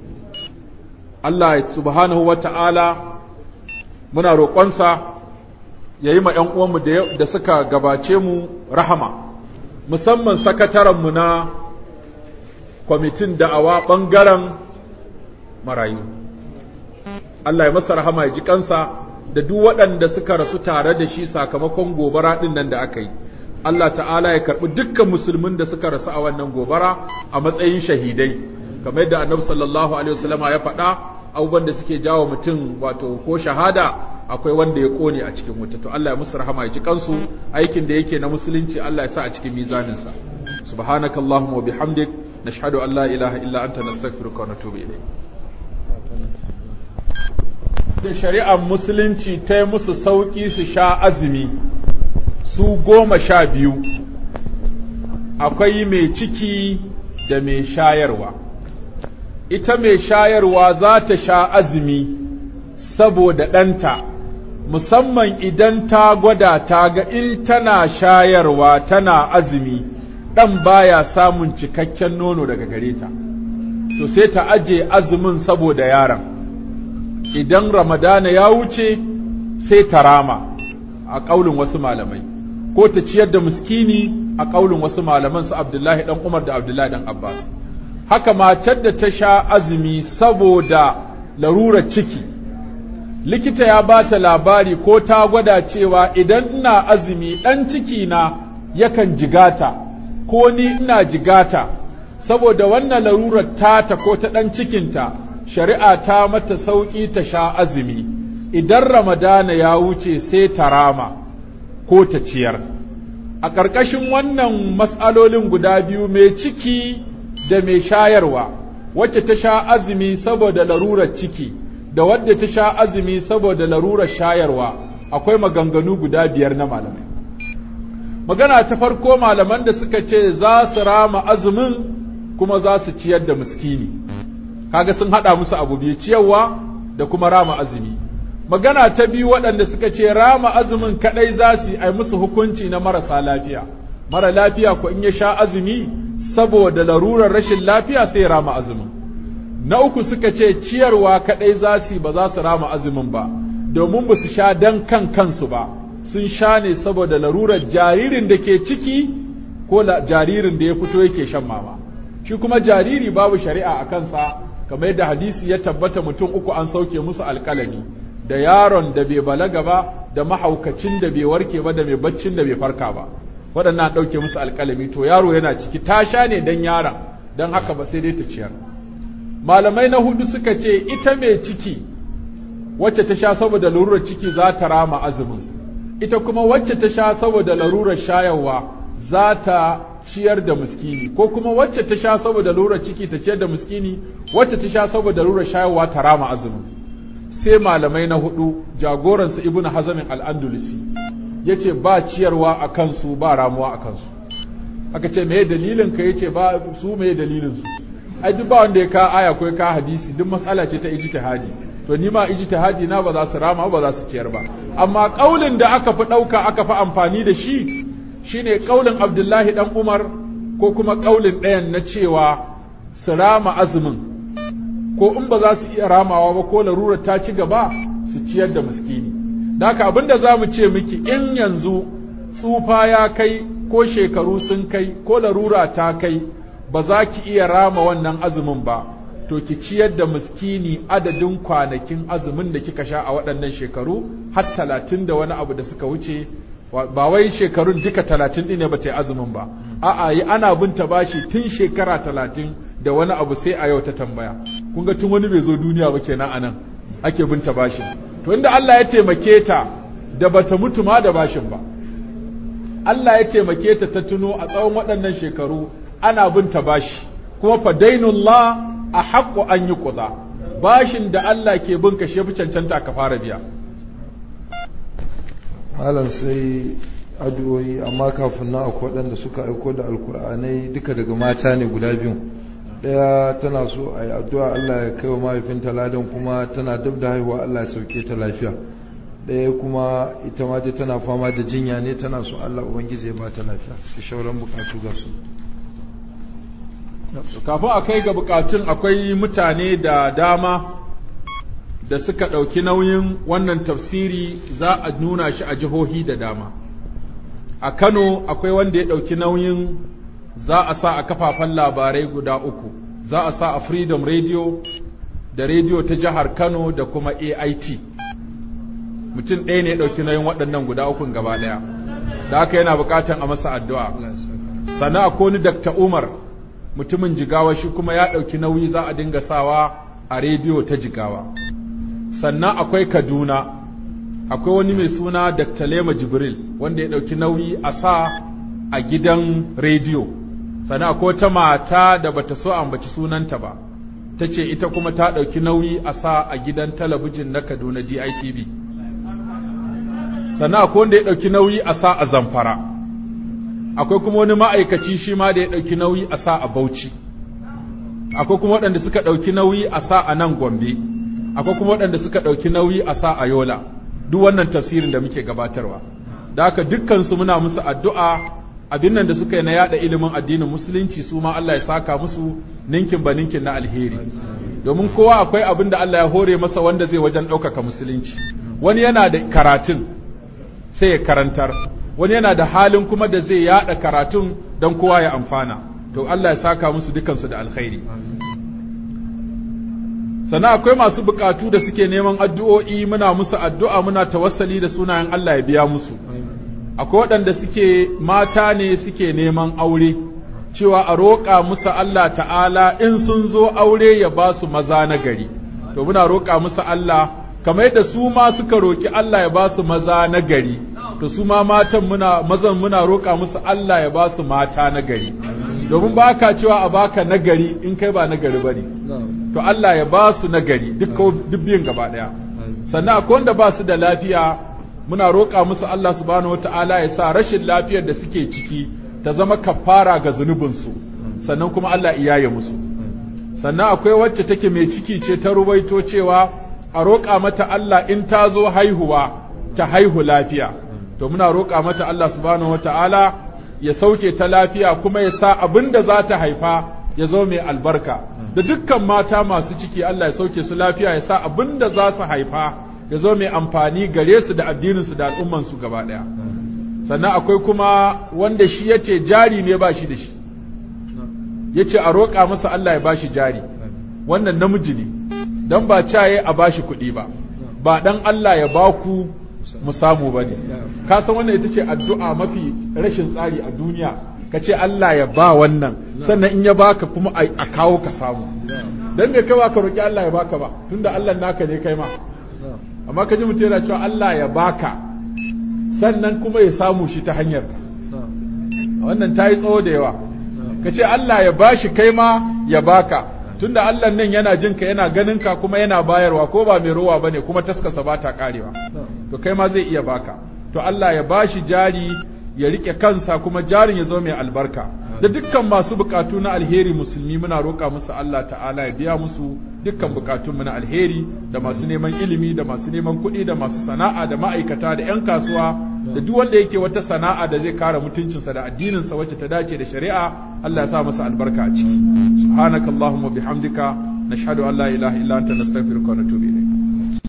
Allah subhanahu wata'ala muna roƙonsa ya yi ma ‘yan uwanmu da suka gabace mu rahama musamman sakatarenmu na kwamitin da'awa ɓangaren marayu Allah ya masa rahama ya ji kansa da duk waɗanda suka rasu tare da shi sakamakon gobara ɗin nan da aka yi Allah ta'ala ya karɓi dukkan musulmin da suka rasu a wannan gobara a matsayin shahidai kamar yadda annabi sallallahu alaihi wasallama ya faɗa abubuwan da suke jawo mutum wato ko shahada akwai wanda ya kone a cikin wuta to Allah ya musu rahama ya ji kansu aikin da yake na musulunci Allah ya sa a cikin mizaninsa subhanakallahumma wa bihamdik nashhadu an la ilaha illa anta nastaghfiruka wa natubu ilayk da shari'ar musulunci ta yi musu sauki su sha azumi su goma sha biyu akwai mai ciki da mai shayarwa ita mai shayarwa za ta sha azumi saboda ɗanta musamman idan ta gwada ta ga in tana shayarwa tana azumi ɗan baya samun cikakken nono daga gare ta to sai ta aje azumin saboda yaron idan ramadana ya wuce sai ta rama a ƙaulin wasu malamai ko ta ciyar da miskini a ƙaulin wasu malaman su Abdullahi dan Umar da Abdullahi dan Abbas haka matar da ta sha azumi saboda larurar ciki likita ya ba ta labari ko ta gwada cewa idan ina azumi ɗan ciki na yakan jigata ko ni ina jigata saboda wannan larurar tata ko ta ɗan cikinta shari'a ta mata sauƙi ta sha azumi idan ramadana ya wuce sai ta rama ko ta ciyar a ƙarƙashin wannan matsalolin guda biyu mai ciki da mai shayarwa wacce ta sha azumi saboda larurar ciki da wadda ta sha azumi saboda larurar shayarwa akwai maganganu guda biyar na malamai magana ta farko malaman da suka ce za su rama azumin kuma za su ciyar da miskini kaga sun hada musu abu biyu ciyarwa da kuma rama azumi magana ta biyu waɗanda suka ce rama azumin kadai za su yi musu hukunci na marasa lafiya mara lafiya ko in ya sha azumi saboda larurar rashin lafiya sai rama azumin na uku suka ce ciyarwa kadai za su ba za su rama azumin ba domin ba su sha dan kan kansu ba sun sha ne saboda larurar jaririn da ke ciki ko jaririn da ya fito yake shan mama shi kuma jariri babu shari'a a kansa kamar yadda hadisi ya tabbata mutum uku an sauke musu alƙalami da yaron da bai balaga ba da mahaukacin da bai warke ba da mai baccin da bai farka ba waɗannan ɗauke musu alƙalami to yaro yana ciki ta sha ne dan yaron don haka ba sai dai ta ciyar malamai na hudu suka ce ita mai ciki wacce ta sha saboda larurar ciki za ta rama azumin ita kuma wacce ta sha saboda larurar shayarwa za ta ciyar da miskini ko kuma wacce ta sha saboda larurar ciki ta ciyar da miskini wacce ta sha saboda larurar shayarwa ta rama azumin sai malamai na hudu jagoransu ibnu hazamin al-andalusi yace ba ciyarwa a kansu ba ramuwa a kansu aka ce meye dalilin ka yace ba su meye dalilin su ai duk ba wanda ya ka aya ko ya ka hadisi duk matsala ce ta ijtihadi to ni ma ijtihadi na ba za su rama ba za su ciyar ba amma kaulin da aka fi dauka aka fi amfani da shi shine kaulin Abdullahi dan Umar ko kuma kaulin ɗayan na cewa su rama azumin ko in ba za su iya ramawa ba ko larurar ta ci gaba su ciyar da miskini. Da haka abinda za mu ce miki in yanzu tsufa ya kai ko shekaru sun kai ko larura ta kai ba za ki iya rama wannan azumin ba, to ki ciyar da miskini adadin kwanakin azumin da kika sha a waɗannan shekaru har talatin da wani abu da suka wuce, ba wai shekarun duka talatin ɗin ne ba ta yi azumin ba, a'a yi ana bin ta bashi tun shekara talatin da wani abu sai a yau ta tambaya. Kun ga tun wani bai zo duniya ba kenan anan ake bin ta bashi. To inda Allah ya taimake ta da bata mutu ma da bashin ba, Allah ya taimake ta ta tuno a tsawon waɗannan shekaru ana bin ta bashi, kuma fa dainullah a haƙƙo an yi ƙuza, bashin da Allah ke bin ka shi fi cancanta ka fara biya. Malam sai addu'o'i, amma kafin nan akwai waɗanda suka aiko da alkur'anai duka daga mata ne guda biyu. Ɗaya tana so a yi addu'a Allah ya kai wa mahaifinta ladan, kuma tana dab da haihuwa Allah ya sauke ta lafiya. Ɗaya kuma ita ma dai tana fama da jinya ne, tana so Allah Ubangiji ya ba ta lafiya. Sai shauran bukatu ga su. Kafin a kai ga bukatun, akwai mutane da dama da suka ɗauki nauyin wannan tafsiri, za a nuna shi a jihohi da dama. A Kano akwai wanda ya ɗauki nauyin za a sa a kafafen labarai guda uku, za a sa a Freedom Radio da rediyo ta jihar Kano da kuma A I T. Mutum ɗaya ne ya ɗauki nauyin waɗannan guda ukun gaba ɗaya, da haka yana buƙatan a masa addu'a. Sannan akwai wani Dakta Umar, mutumin Jigawa, shi kuma ya ɗauki nauyi za a dinga sawa a rediyo ta Jigawa. Sannan akwai Kaduna, akwai wani mai suna Dakta Lema Jibril, wanda ya ɗauki nauyi a sa a gidan rediyo. Sannan akwai wata mata da bata so ambaci sunanta ba, ta ce ita kuma ta ɗauki nauyi a sa a gidan talabijin na Kaduna D I T V. Sannan akwai wanda ya ɗauki nauyi a sa a Zamfara. Akwai kuma wani ma'aikaci shi ma da ya ɗauki nauyi a sa a Bauchi. Akwai kuma waɗanda suka ɗauki nauyi a sa a nan Gombe. Akwai kuma waɗanda suka ɗauki nauyi a sa a Yola. Duk wannan tafsirin da muke gabatarwa. Da haka dukkansu muna musu addu'a, abin nan da suka yi na yada ilimin addinin musulunci su ma Allah ya saka musu ninkin ba ninkin na alheri. Domin kowa akwai abin da Allah ya hore masa wanda zai wajen ɗaukaka musulunci. Wani yana da karatun sai ya karantar, wani yana da halin kuma da zai yada karatun don kowa ya amfana. To Allah ya saka musu dukansu da alkhairi. Sannan akwai masu bukatu da suke neman addu'o'i, muna musu addu'a, muna tawassali da sunayen Allah ya biya musu. Akwai waɗanda suke mata ne suke neman aure, cewa a roƙa musu Allah ta'ala in sun zo aure ya ba su maza na gari. To muna roƙa musu Allah, kamar yadda su ma suka roƙi Allah ya ba su maza na gari, to su ma matan muna mazan muna roƙa musu Allah ya ba su mata na gari. Domin ba ka cewa a baka na gari in kai ba na gari ba ne. To Allah ya ba su na gari duk biyun gaba ɗaya. Sannan akwai wanda ba su da lafiya, muna roƙa musu Allah subhanahu wata'ala ya sa rashin lafiyar da suke ciki ta zama kafara ga zunubinsu, sannan kuma Allah iyaye musu. Sannan akwai wacce take mai ciki ce ta ruwaito cewa a roƙa mata Allah in ta zo haihuwa ta haihu lafiya. To muna roƙa mata Allah subhanahu wata'ala ya sauke ta lafiya, kuma ya sa abin da za ta haifa ya zo mai albarka. Da dukkan mata masu ciki Allah ya sauke su lafiya, ya sa abin da za su haifa ya zo mai amfani gare su da addininsu da al'ummansu gaba ɗaya. Sannan akwai kuma wanda shi ya ce jari ne ba shi da shi, ya ce a roƙa masa Allah ya ba shi jari. Wannan namiji ne, don ba caye a ba shi kuɗi ba, ba ɗan Allah ya ba ku mu samu ba ne. Ka san wannan ita ce addu'a mafi rashin tsari a duniya, ka ce Allah ya ba wannan, sannan in ya baka kuma a kawo ka samu. Don me kai ba ka roƙi Allah ya baka ba, tunda Allah naka ne kai ma. Amma ka ji mutum yana cewa Allah ya baka sannan kuma ya samu shi ta hanyar ka, wannan ta yi tsawo da yawa. Ka ce Allah ya bashi kai ma ya baka, tunda Allah nan yana jin ka, yana ganin ka, kuma yana bayarwa, ko ba mai rowa bane, kuma taskasa ba ta karewa. To kai ma zai iya baka. To Allah ya bashi jari ya rike kansa, kuma jarin ya zo mai albarka. da dukkan masu bukatu na alheri musulmi muna roƙa musu Allah ta'ala ya biya musu dukkan bukatunmu na alheri, da masu neman ilimi, da masu neman kuɗi, da masu sana'a, da ma'aikata, da 'yan kasuwa, da duk wanda yake wata sana'a da zai kare mutuncinsa da addininsa wacce ta dace da shari'a, Allah ya sa masa albarka a ciki. Subhanakallahumma bihamdika nashhadu an la ilaha illa anta nastaghfiruka wa natubu ilayk.